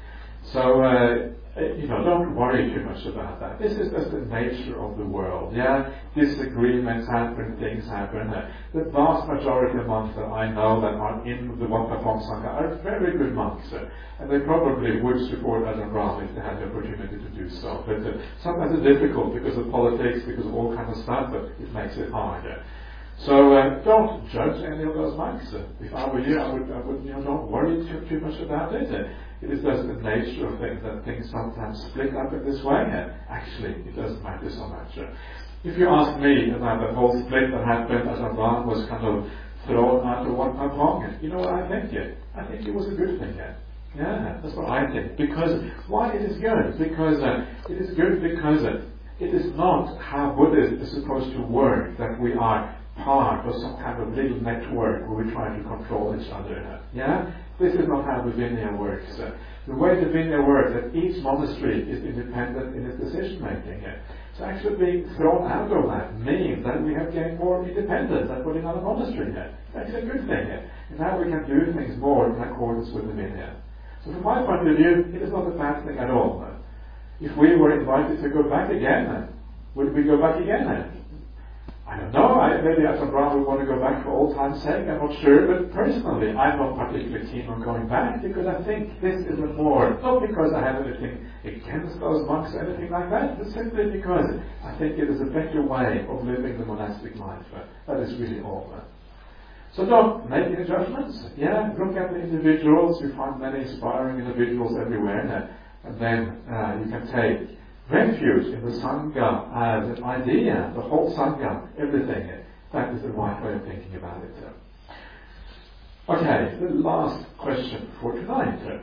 So, uh, you know, don't worry too much about that. This is just the nature of the world, yeah? Disagreements happen, things happen. Uh, the vast majority of monks that I know that are in the Wat Pah Pong Sangha are very good monks. Uh, and they probably would support Ajahn Brahm if they had the opportunity to do so. But uh, sometimes it's difficult because of politics, because of all kinds of stuff, but it makes it harder. So uh, don't judge any of those monks. Uh, if I were you, I would, I would, you know, don't worry too, too much about it. Uh, it is just the nature of things that things sometimes split up in this way. Uh, actually, it doesn't matter so much. Uh, if you ask me about the whole split that happened as Ajahn was kind of thrown out of Wat Pah Pong, you know what I think? Uh, I think it was a good thing. Uh, yeah, that's what I think. Because why it is good? Because uh, it is good because uh, it is not how Buddhism is supposed to work, that we are part of some kind of little network where we try to control each other. Yeah? This is not how the Vinaya works. Uh, the way the Vinaya works, that each monastery is independent in its decision making. Uh, so actually being thrown out of that means that we have gained more independence than putting on a monastery. Uh, that's a good thing. Uh, and now we can do things more in accordance with the Vinaya. So from my point of view, it is not a bad thing at all. Uh, if we were invited to go back again, uh, would we go back again? Uh, I don't know, I, maybe Ajahn Brahm would want to go back for old time's sake, I'm not sure, but personally I'm not particularly keen on going back because I think this is a more, not because I have anything against those monks or anything like that, but simply because I think it is a better way of living the monastic life. Uh, that is really all. Uh. So don't make any judgments. Yeah, look at the individuals, you find many inspiring individuals everywhere, uh, and then uh, you can take refuge in the Sangha as an idea, the whole Sangha, everything. That is the right way of thinking about it. Okay, the last question for tonight.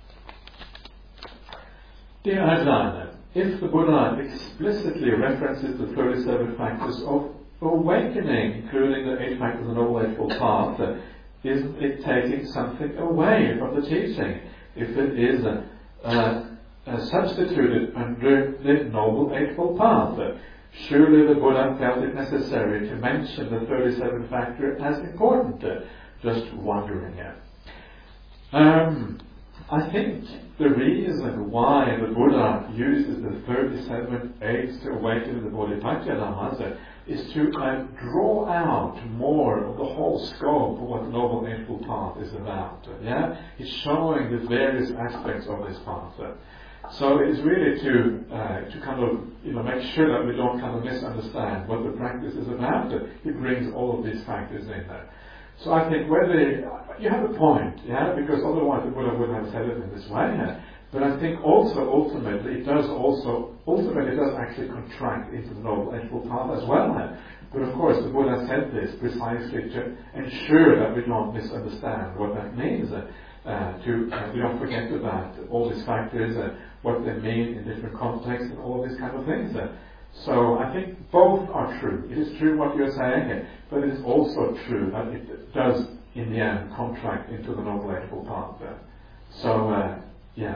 Dear Ajahn, if the Buddha explicitly references the thirty-seven factors of awakening, including the eight factors of the Noble Eightfold Path, isn't it taking something away from the teaching if it is a, a Uh, substituted under the Noble Eightfold Path? Surely the Buddha felt it necessary to mention the thirty-seven factor as important. Uh, just wondering. Um, I think the reason why the Buddha uses the thirty-seven aids to awaken the Bodhisattva uh, is to uh, draw out more of the whole scope of what the Noble Eightfold Path is about. Uh, yeah, it's showing the various aspects of this path. Uh, So it is really to uh, to kind of you know make sure that we don't kind of misunderstand what the practice is about. It brings all of these factors in there. So I think whether you have a point, yeah, because otherwise the Buddha wouldn't have said it in this way. Yeah? But I think also ultimately it does also ultimately it does actually contract into the Noble Eightfold Path as well. Yeah? But of course the Buddha said this precisely to ensure that we don't misunderstand what that means. Uh, uh, to uh, we don't forget about all these factors. Uh, what they mean in different contexts and all these kind of things. Uh, so I think both are true. It is true what you're saying, but it is also true that it does in the end contract into the Noble Eightfold Path. Uh, so uh, yeah.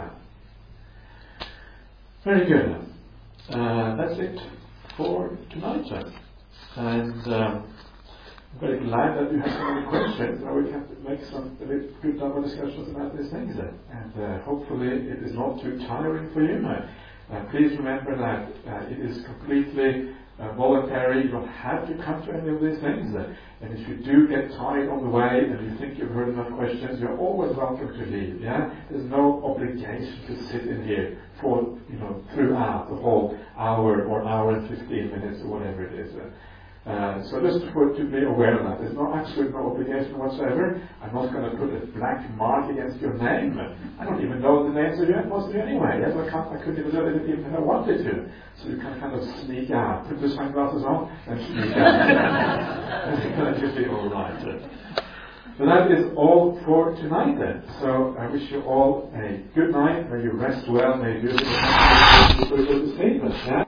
Very good. Uh, that's it for tonight. Uh, and um, I'm very glad that you have so many questions. Now we can make some really good double discussions about these things. And uh, hopefully it is not too tiring for you. Uh, please remember that uh, it is completely uh, voluntary. You don't have to come to any of these things. Uh, and if you do get tired on the way and you think you've heard enough questions, you're always welcome to leave. Yeah, there's no obligation to sit in here for you know throughout the whole hour or hour and fifteen minutes or whatever it is. Uh, Uh, so just for to be aware of that, there's no absolute no obligation whatsoever. I'm not going to put a black mark against your name. I don't even know the names of you, most of you anyway. Yes, I, can't, I couldn't even do it even if I wanted to. So you can kind of sneak out, put the sunglasses on, and sneak out. That should be all right. So that is all for tonight then. So I wish you all a good night. May you rest well. May you do the sleep.